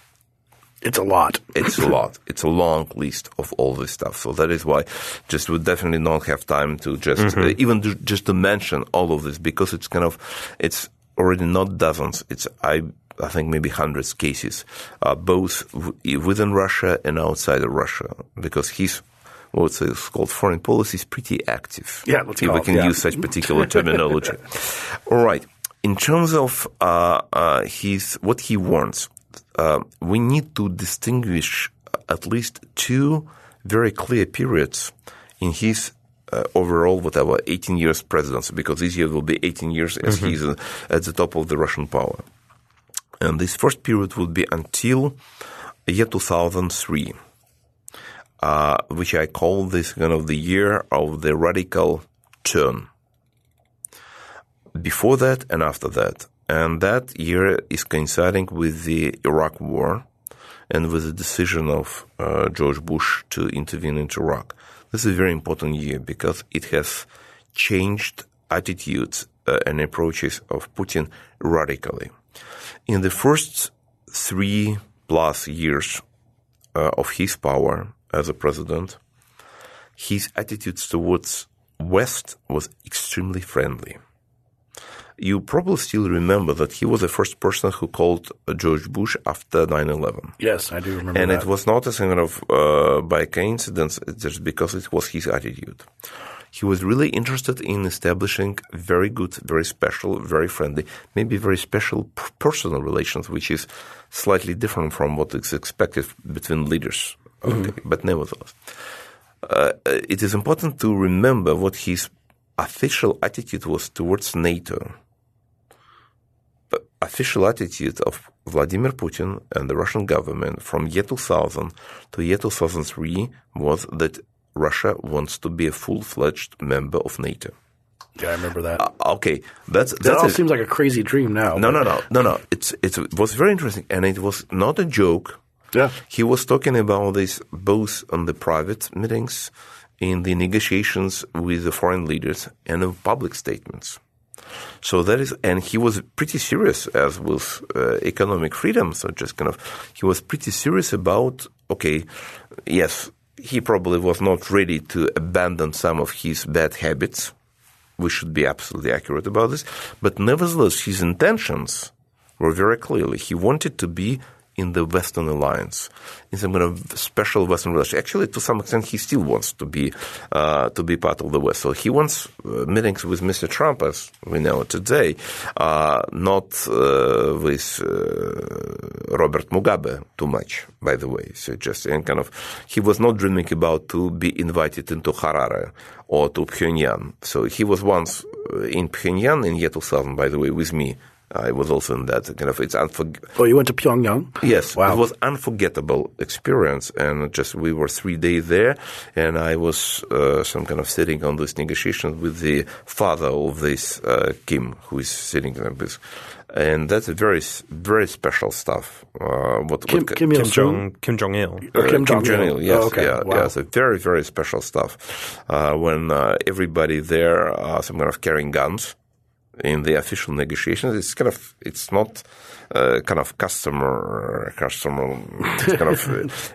a lot. It's a lot. It's a long list of all this stuff. So that is why just we definitely don't have time to just just to mention all of this, because it's already not dozens. I think maybe hundreds cases, both within Russia and outside of Russia, because he's what's called foreign policy is pretty active. Yeah, let's if we can use such particular terminology. All right. In terms of what he wants, we need to distinguish at least two very clear periods in his overall, 18 years presidency, because this year will be 18 years as he's at the top of the Russian power. And this first period would be until year 2003. Which I call this kind of the year of the radical turn. Before that and after that. And that year is coinciding with the Iraq War and with the decision of George Bush to intervene in Iraq. This is a very important year because it has changed attitudes and approaches of Putin radically. In the first 3+ years of his power as a president, his attitudes towards West was extremely friendly. You probably still remember that he was the first person who called George Bush after 9/11. Yes, I do remember and that. And it was not a kind of by coincidence, just because it was his attitude. He was really interested in establishing very good, very special, very friendly, maybe very special personal relations, which is slightly different from what is expected between leaders. Okay. But nevertheless, it is important to remember what his official attitude was towards NATO. The official attitude of Vladimir Putin and the Russian government from year 2000 to year 2003 was that Russia wants to be a full-fledged member of NATO. Yeah, I remember that. Okay, that all seems like a crazy dream now. No. It was very interesting, and it was not a joke. Yeah. He was talking about this both on the private meetings, in the negotiations with the foreign leaders, and in public statements. So that is, and he was pretty serious as with economic freedom. So he was pretty serious about, okay, yes, he probably was not ready to abandon some of his bad habits. We should be absolutely accurate about this. But nevertheless, his intentions were very clearly. He wanted to be in the Western alliance, in some kind of special Western relationship. Actually, to some extent, he still wants to be part of the West. So he wants meetings with Mr. Trump, as we know today, not with Robert Mugabe too much, by the way. So just and kind of, he was not dreaming about to be invited into Harare or to Pyongyang. So he was once in Pyongyang in year 2000, by the way, with me. I was also in that kind of, it's unforgettable. Oh, you went to Pyongyang? Yes. Wow. It was unforgettable experience. And just, we were 3 days there, and I was some kind of sitting on these negotiations with the father of this Kim, who is sitting there with. And that's a very, very special stuff. Kim Il-sung? Kim Jong-il. Kim Jong-il, yes. Oh, okay. Yeah, wow. yeah, so very, very special stuff. When everybody there are some kind of carrying guns in the official negotiations, it's not kind of customer kind of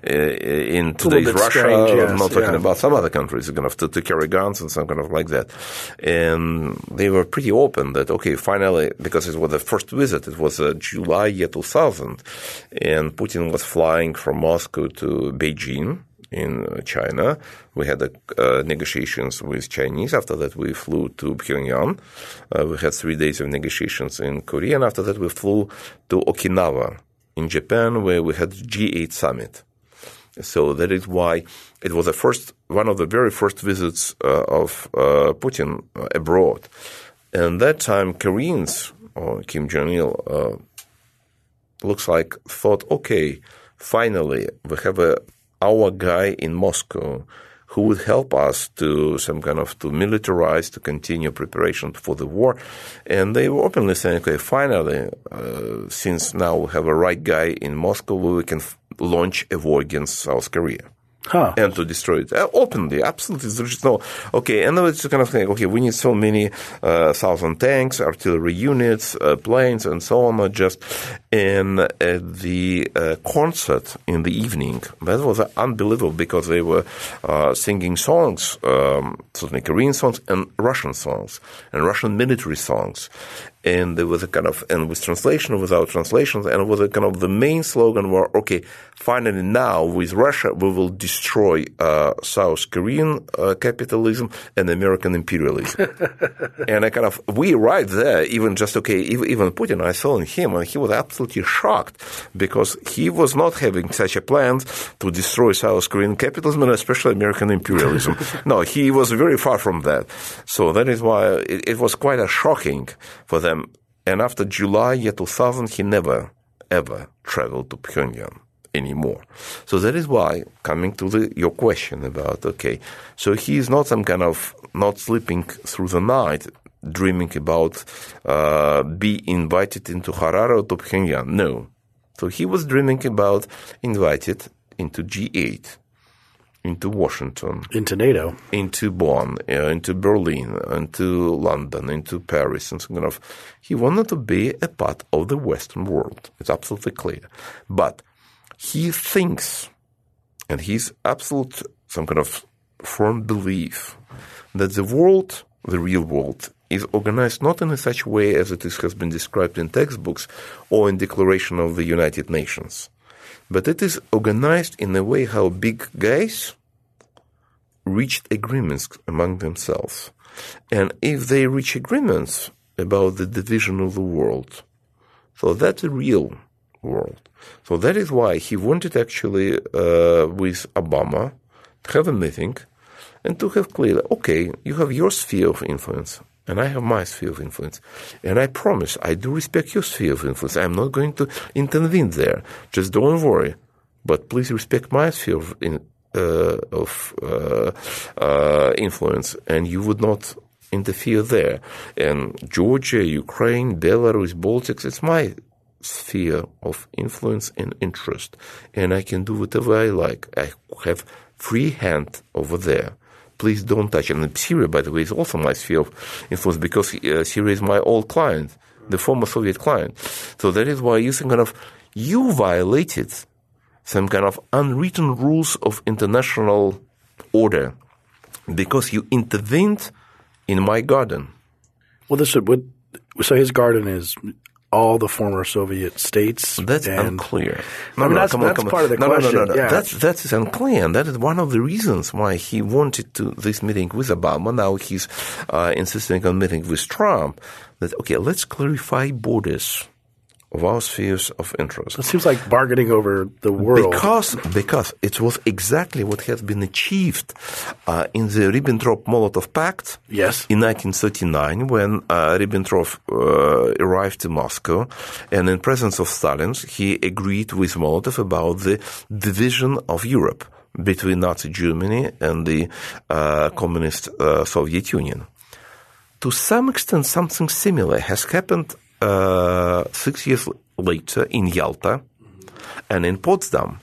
in today's Russia. Strange, yes, I'm not talking about some other countries kind of to carry guns and some kind of like that. And they were pretty open that, okay, finally, because it was the first visit, it was July year 2000, and Putin was flying from Moscow to Beijing in China. We had negotiations with Chinese. After that, we flew to Pyongyang. We had 3 days of negotiations in Korea. And after that, we flew to Okinawa in Japan, where we had G8 summit. So that is why it was one of the very first visits of Putin abroad. And that time, Koreans, or Kim Jong-il, looks like thought, okay, finally, we have our guy in Moscow who would help us to some kind of to militarize, to continue preparation for the war. And they were openly saying, okay, finally, since now we have a right guy in Moscow, we can launch a war against South Korea. And to destroy it openly, absolutely. There's just no, okay, and then it's kind of thing, okay, we need so many thousand tanks, artillery units, planes, and so on, just in the concert in the evening. That was unbelievable because they were singing songs, certainly Korean songs and Russian songs, and Russian military songs. And there was a kind of, and with translation or without translations, and it was a kind of the main slogan were, okay, finally now with Russia, we will destroy South Korean capitalism and American imperialism. And I kind of, we right there, even just, okay, even Putin, I saw him, and he was absolutely shocked because he was not having such a plan to destroy South Korean capitalism and especially American imperialism. No, he was very far from that. So that is why it was quite a shocking for them. And after July year 2000, he never, ever traveled to Pyongyang anymore. So that is why, coming to your question about, okay, so he is not some kind of not sleeping through the night, dreaming about be invited into Harare or to Pyongyang. No. So he was dreaming about invited into G8. Into Washington. Into NATO. Into Bonn, into Berlin, into London, into Paris, and so on. He wanted to be a part of the Western world. It's absolutely clear. But he thinks, and he's absolute some kind of firm belief, that the world, the real world, is organized not in such a way as it has been described in textbooks or in Declaration of the United Nations. But it is organized in a way how big guys reached agreements among themselves. And if they reach agreements about the division of the world, so that's a real world. So that is why he wanted actually with Obama to have a meeting and to have clearly, okay, you have your sphere of influence and I have my sphere of influence. And I promise, I do respect your sphere of influence. I'm not going to intervene there. Just don't worry. But please respect my sphere of influence, and you would not interfere there. And Georgia, Ukraine, Belarus, Baltics, it's my sphere of influence and interest. And I can do whatever I like. I have free hand over there. Please don't touch. And Syria, by the way, is also my sphere of influence because Syria is my old client, the former Soviet client. So that is why you violated some kind of unwritten rules of international order because you intervened in my garden. Well, so his garden is all the former Soviet states? That's unclear. That's part of the question. No. Yeah. That is unclear, and that is one of the reasons why he wanted this meeting with Obama. Now he's insisting on meeting with Trump. That let's clarify borders of our spheres of interest. It seems like bargaining over the world. Because it was exactly what has been achieved in the Ribbentrop-Molotov Pact in 1939 when Ribbentrop arrived to Moscow, and in presence of Stalin, he agreed with Molotov about the division of Europe between Nazi Germany and the communist Soviet Union. To some extent, something similar has happened 6 years later in Yalta and in Potsdam.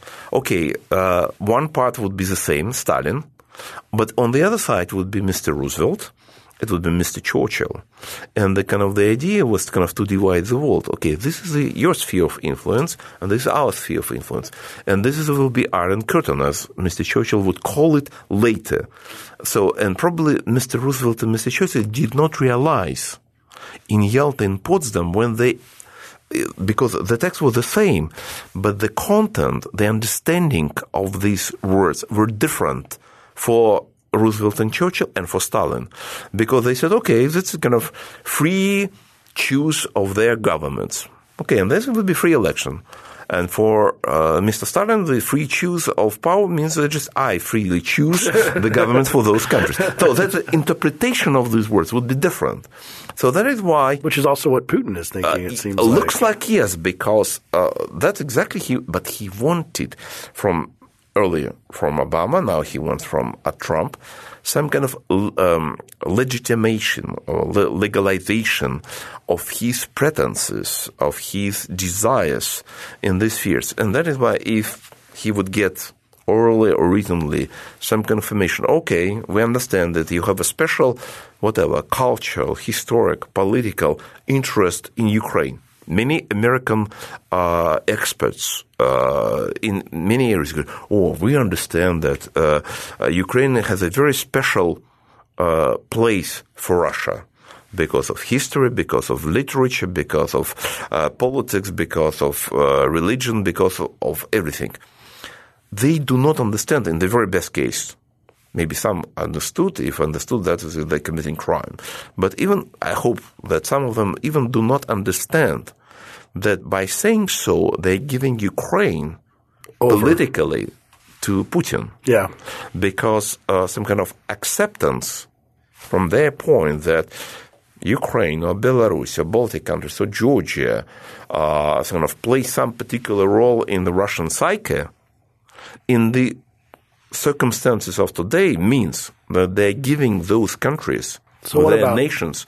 One part would be the same, Stalin, but on the other side would be Mr. Roosevelt, it would be Mr. Churchill. And the idea was to divide the world. This is your sphere of influence, and this is our sphere of influence. And this will be Iron Curtain, as Mr. Churchill would call it later. So, and probably Mr. Roosevelt and Mr. Churchill did not realize in Yalta and Potsdam because the text was the same, but the content, the understanding of these words were different for Roosevelt and Churchill and for Stalin, because they said, this is free choose of their governments. And this would be free election. And for Mr. Stalin, the free choose of power means that just I freely choose the government for those countries. So that the interpretation of these words would be different. So that is why... Which is also what Putin is thinking, it seems looks like yes, because that's exactly but he wanted earlier from Obama, now he wants from Trump, some kind of legitimation or legalization of his pretenses, of his desires in these spheres. And that is why if he would get orally or writtenly some confirmation, we understand that you have a special, cultural, historic, political interest in Ukraine. Many American experts in many areas go, we understand that Ukraine has a very special place for Russia because of history, because of literature, because of politics, because of religion, because of everything. They do not understand in the very best case. Maybe some understood. If understood, that is they're committing crime. But even, I hope that some of them even do not understand that by saying so, they're giving Ukraine politically to Putin. Yeah. Because some kind of acceptance from their point that Ukraine or Belarus or Baltic countries or Georgia play some particular role in the Russian psyche in the circumstances of today means that they're giving those countries, their nations,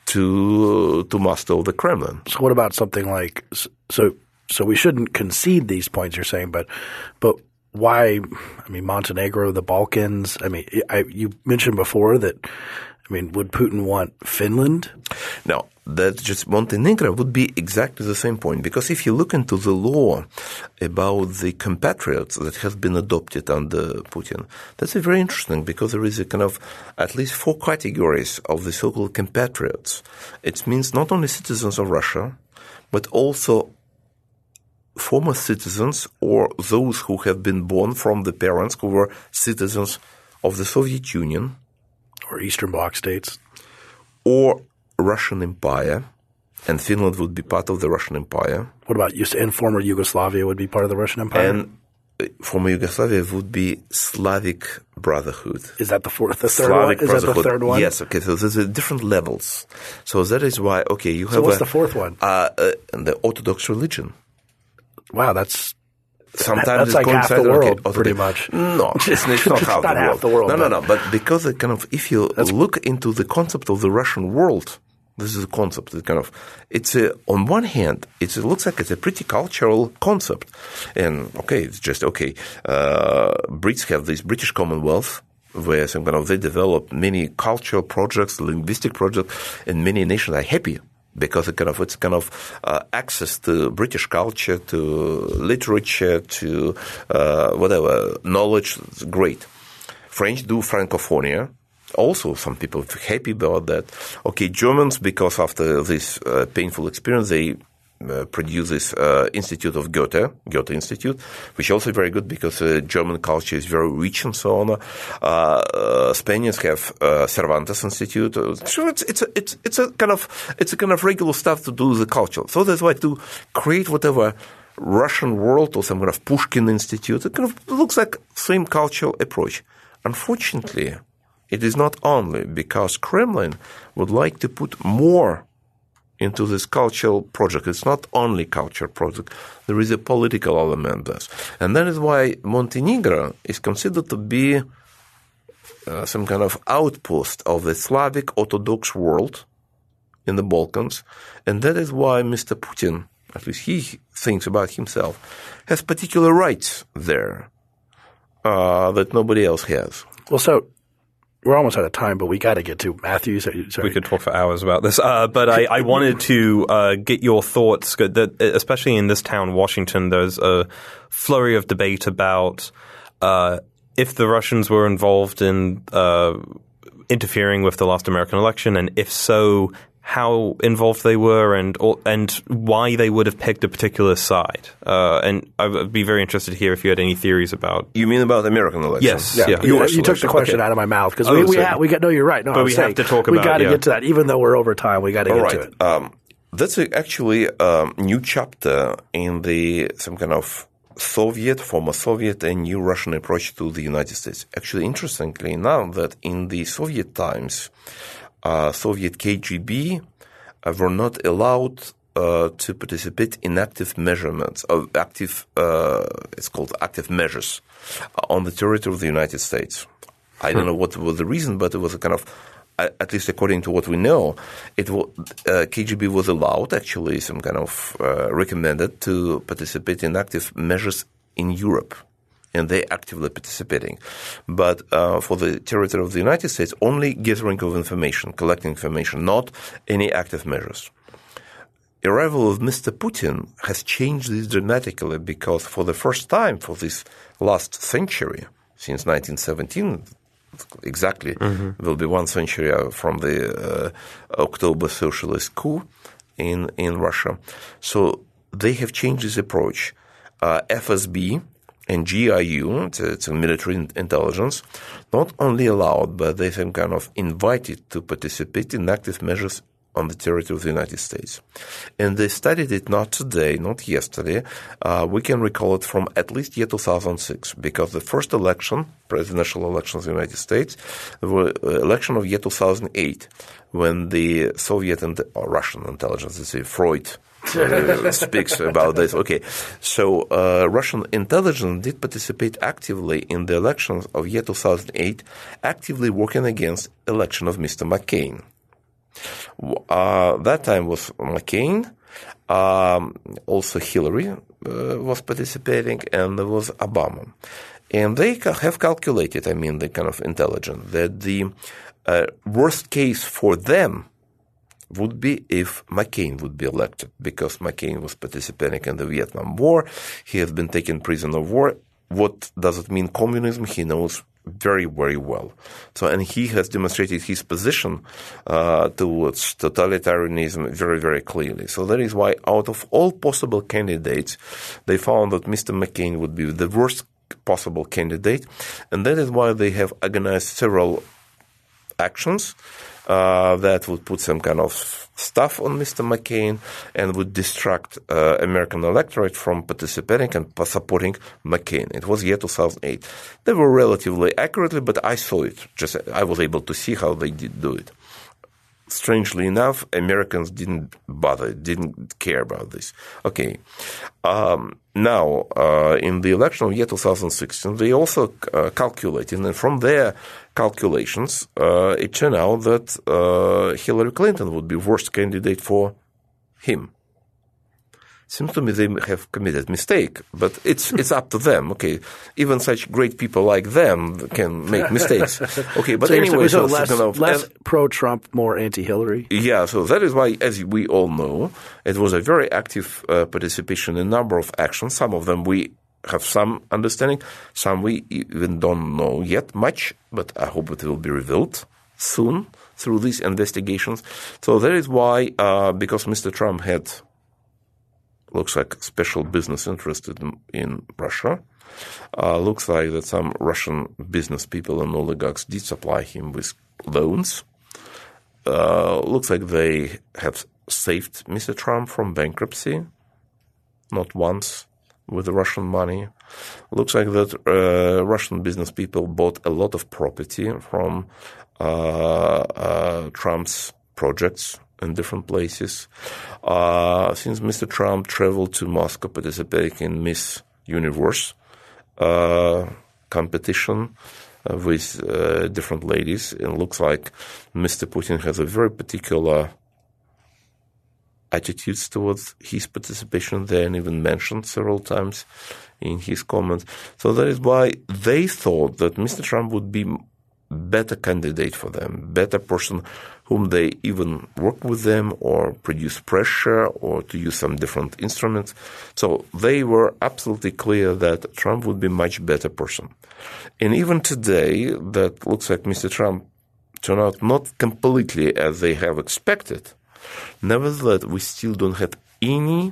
to Moscow, the Kremlin. So what about something like so we shouldn't concede these points you're saying, but why? Montenegro, the Balkans. You mentioned before that. Would Putin want Finland? No, that's just Montenegro would be exactly the same point. Because if you look into the law about the compatriots that have been adopted under Putin, that's very interesting because there is at least 4 categories of the so-called compatriots. It means not only citizens of Russia, but also former citizens or those who have been born from the parents who were citizens of the Soviet Union, or Eastern Bloc states, or Russian Empire, and Finland would be part of the Russian Empire. What about and former Yugoslavia would be part of the Russian Empire? And former Yugoslavia would be Slavic Brotherhood. Is that the third one? Is that the third one? Yes. So there's different levels. So that is why. You have. So what's the fourth one? The Orthodox religion. Wow, that's. Sometimes that's like half the world, pretty much. No, it's not half the world. No. But because if you look into the concept of the Russian world, this is a concept. It's on one hand, it looks like it's a pretty cultural concept, and it's just Brits have this British Commonwealth, where they develop many cultural projects, linguistic projects, and many nations are happy. Because it's access to British culture, to literature, to knowledge. It's great. French do Francophonia. Also, some people are happy about that. Germans, because after this painful experience, they produced this Institute of Goethe Institute, which is also very good because German culture is very rich and so on. Spaniards have Cervantes Institute. So it's a kind of regular stuff to do with the culture. So that's why to create whatever Russian world or some kind of Pushkin Institute, it kind of looks like same cultural approach. Unfortunately, it is not only because Kremlin would like to put more into this cultural project. It's not only cultural project. There is a political element there. And that is why Montenegro is considered to be some kind of outpost of the Slavic Orthodox world in the Balkans. And that is why Mr. Putin, at least he thinks about himself, has particular rights there that nobody else has. Well, so we're almost out of time, but we got to get to Matthew. Sorry. We could talk for hours about this, but I wanted to get your thoughts, that especially in this town, Washington, there's a flurry of debate about if the Russians were involved in interfering with the last American election, and if so, how involved they were and why they would have picked a particular side. And I would be very interested to hear if you had any theories about. You mean about the American election? Yes. Yeah. You took the question out of my mouth because we got. No, you're right. No, but we have to talk about. We got to get to that, even though we're over time. We got to get to it. That's actually a new chapter in some kind of former Soviet and new Russian approach to the United States. Actually, interestingly enough, that in the Soviet times, Soviet KGB were not allowed to participate in active measurements of it's called active measures on the territory of the United States. I don't know what was the reason, but it was a kind of, at least according to what we know, KGB was allowed, actually, some kind of recommended to participate in active measures in Europe. And they actively participating. But for the territory of the United States, only gathering of information, collecting information, not any active measures. Arrival of Mr. Putin has changed this dramatically because for the first time for this last century, since 1917, exactly, will be 1 century from the October socialist coup in Russia. So they have changed this approach. FSB and GRU, it's a military intelligence, not only allowed, but they have kind of invited to participate in active measures on the territory of the United States. And they studied it not today, not yesterday. We can recall it from at least year 2006, because the first election, presidential elections in the United States, the election of year 2008, when the Soviet and Russian intelligence, let's say Freud, speaks about this. Okay, so Russian intelligence did participate actively in the elections of year 2008, actively working against election of Mr. McCain. That time was McCain, also Hillary was participating, and there was Obama. And they have calculated, the kind of intelligence, that the worst case for them would be if McCain would be elected, because McCain was participating in the Vietnam War. He has been taken prisoner of war. What does it mean, communism? He knows very, very well. So, and he has demonstrated his position towards totalitarianism very, very clearly. So that is why out of all possible candidates, they found that Mr. McCain would be the worst possible candidate. And that is why they have organized several actions that would put some kind of stuff on Mr. McCain and would distract American electorate from participating and supporting McCain. It was year 2008. They were relatively accurately, but I saw it. I was able to see how they did do it. Strangely enough, Americans didn't bother, didn't care about this. Okay. Now, in the election of year 2016, they also calculated, and from their calculations, it turned out that Hillary Clinton would be worst candidate for him. Seems to me they have committed mistake, but it's up to them. Okay, even such great people like them can make mistakes. Okay, but anyway, so less pro-Trump, more anti-Hillary. Yeah, so that is why, as we all know, it was a very active participation in a number of actions. Some of them we have some understanding, some we even don't know yet much, but I hope it will be revealed soon through these investigations. So that is why, because Mr. Trump had looks like special business interested in Russia. Looks like that some Russian business people and oligarchs did supply him with loans. Looks like they have saved Mr. Trump from bankruptcy, not once, with the Russian money. Looks like that Russian business people bought a lot of property from Trump's projects in different places. Since Mr. Trump traveled to Moscow participating in Miss Universe competition with different ladies, it looks like Mr. Putin has a very particular attitudes towards his participation there, and even mentioned several times in his comments. So that is why they thought that Mr. Trump would be better candidate for them, better person whom they even work with them or produce pressure or to use some different instruments. So they were absolutely clear that Trump would be much better person. And even today, that looks like Mr. Trump turned out not completely as they have expected. Nevertheless, we still don't have any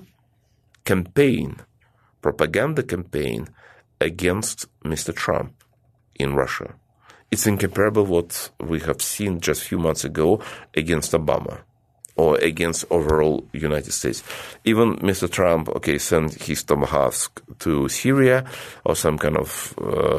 propaganda campaign against Mr. Trump in Russia. It's incomparable what we have seen just a few months ago against Obama or against overall United States. Even Mr. Trump, sent his Tomahawks to Syria or some kind of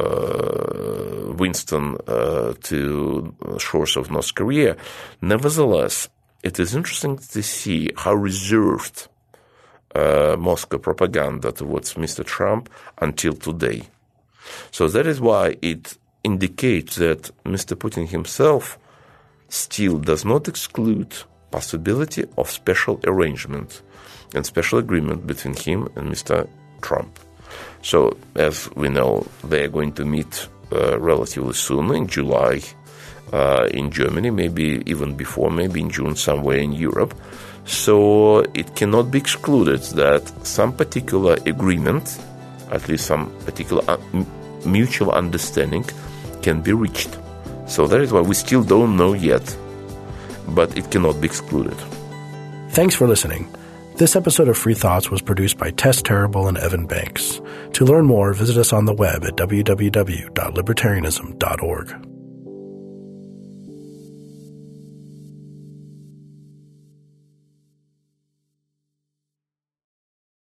Winston to shores of North Korea. Nevertheless, it is interesting to see how reserved Moscow propaganda towards Mr. Trump until today. So that is why it indicates that Mr. Putin himself still does not exclude possibility of special arrangement and special agreement between him and Mr. Trump. So as we know, they are going to meet relatively soon in July in Germany, maybe even before, maybe in June somewhere in Europe. So it cannot be excluded that some particular agreement, at least some particular mutual understanding, can be reached. So that is why we still don't know yet, but it cannot be excluded. Thanks for listening. This episode of Free Thoughts was produced by Tess Terrible and Evan Banks. To learn more, visit us on the web at www.libertarianism.org.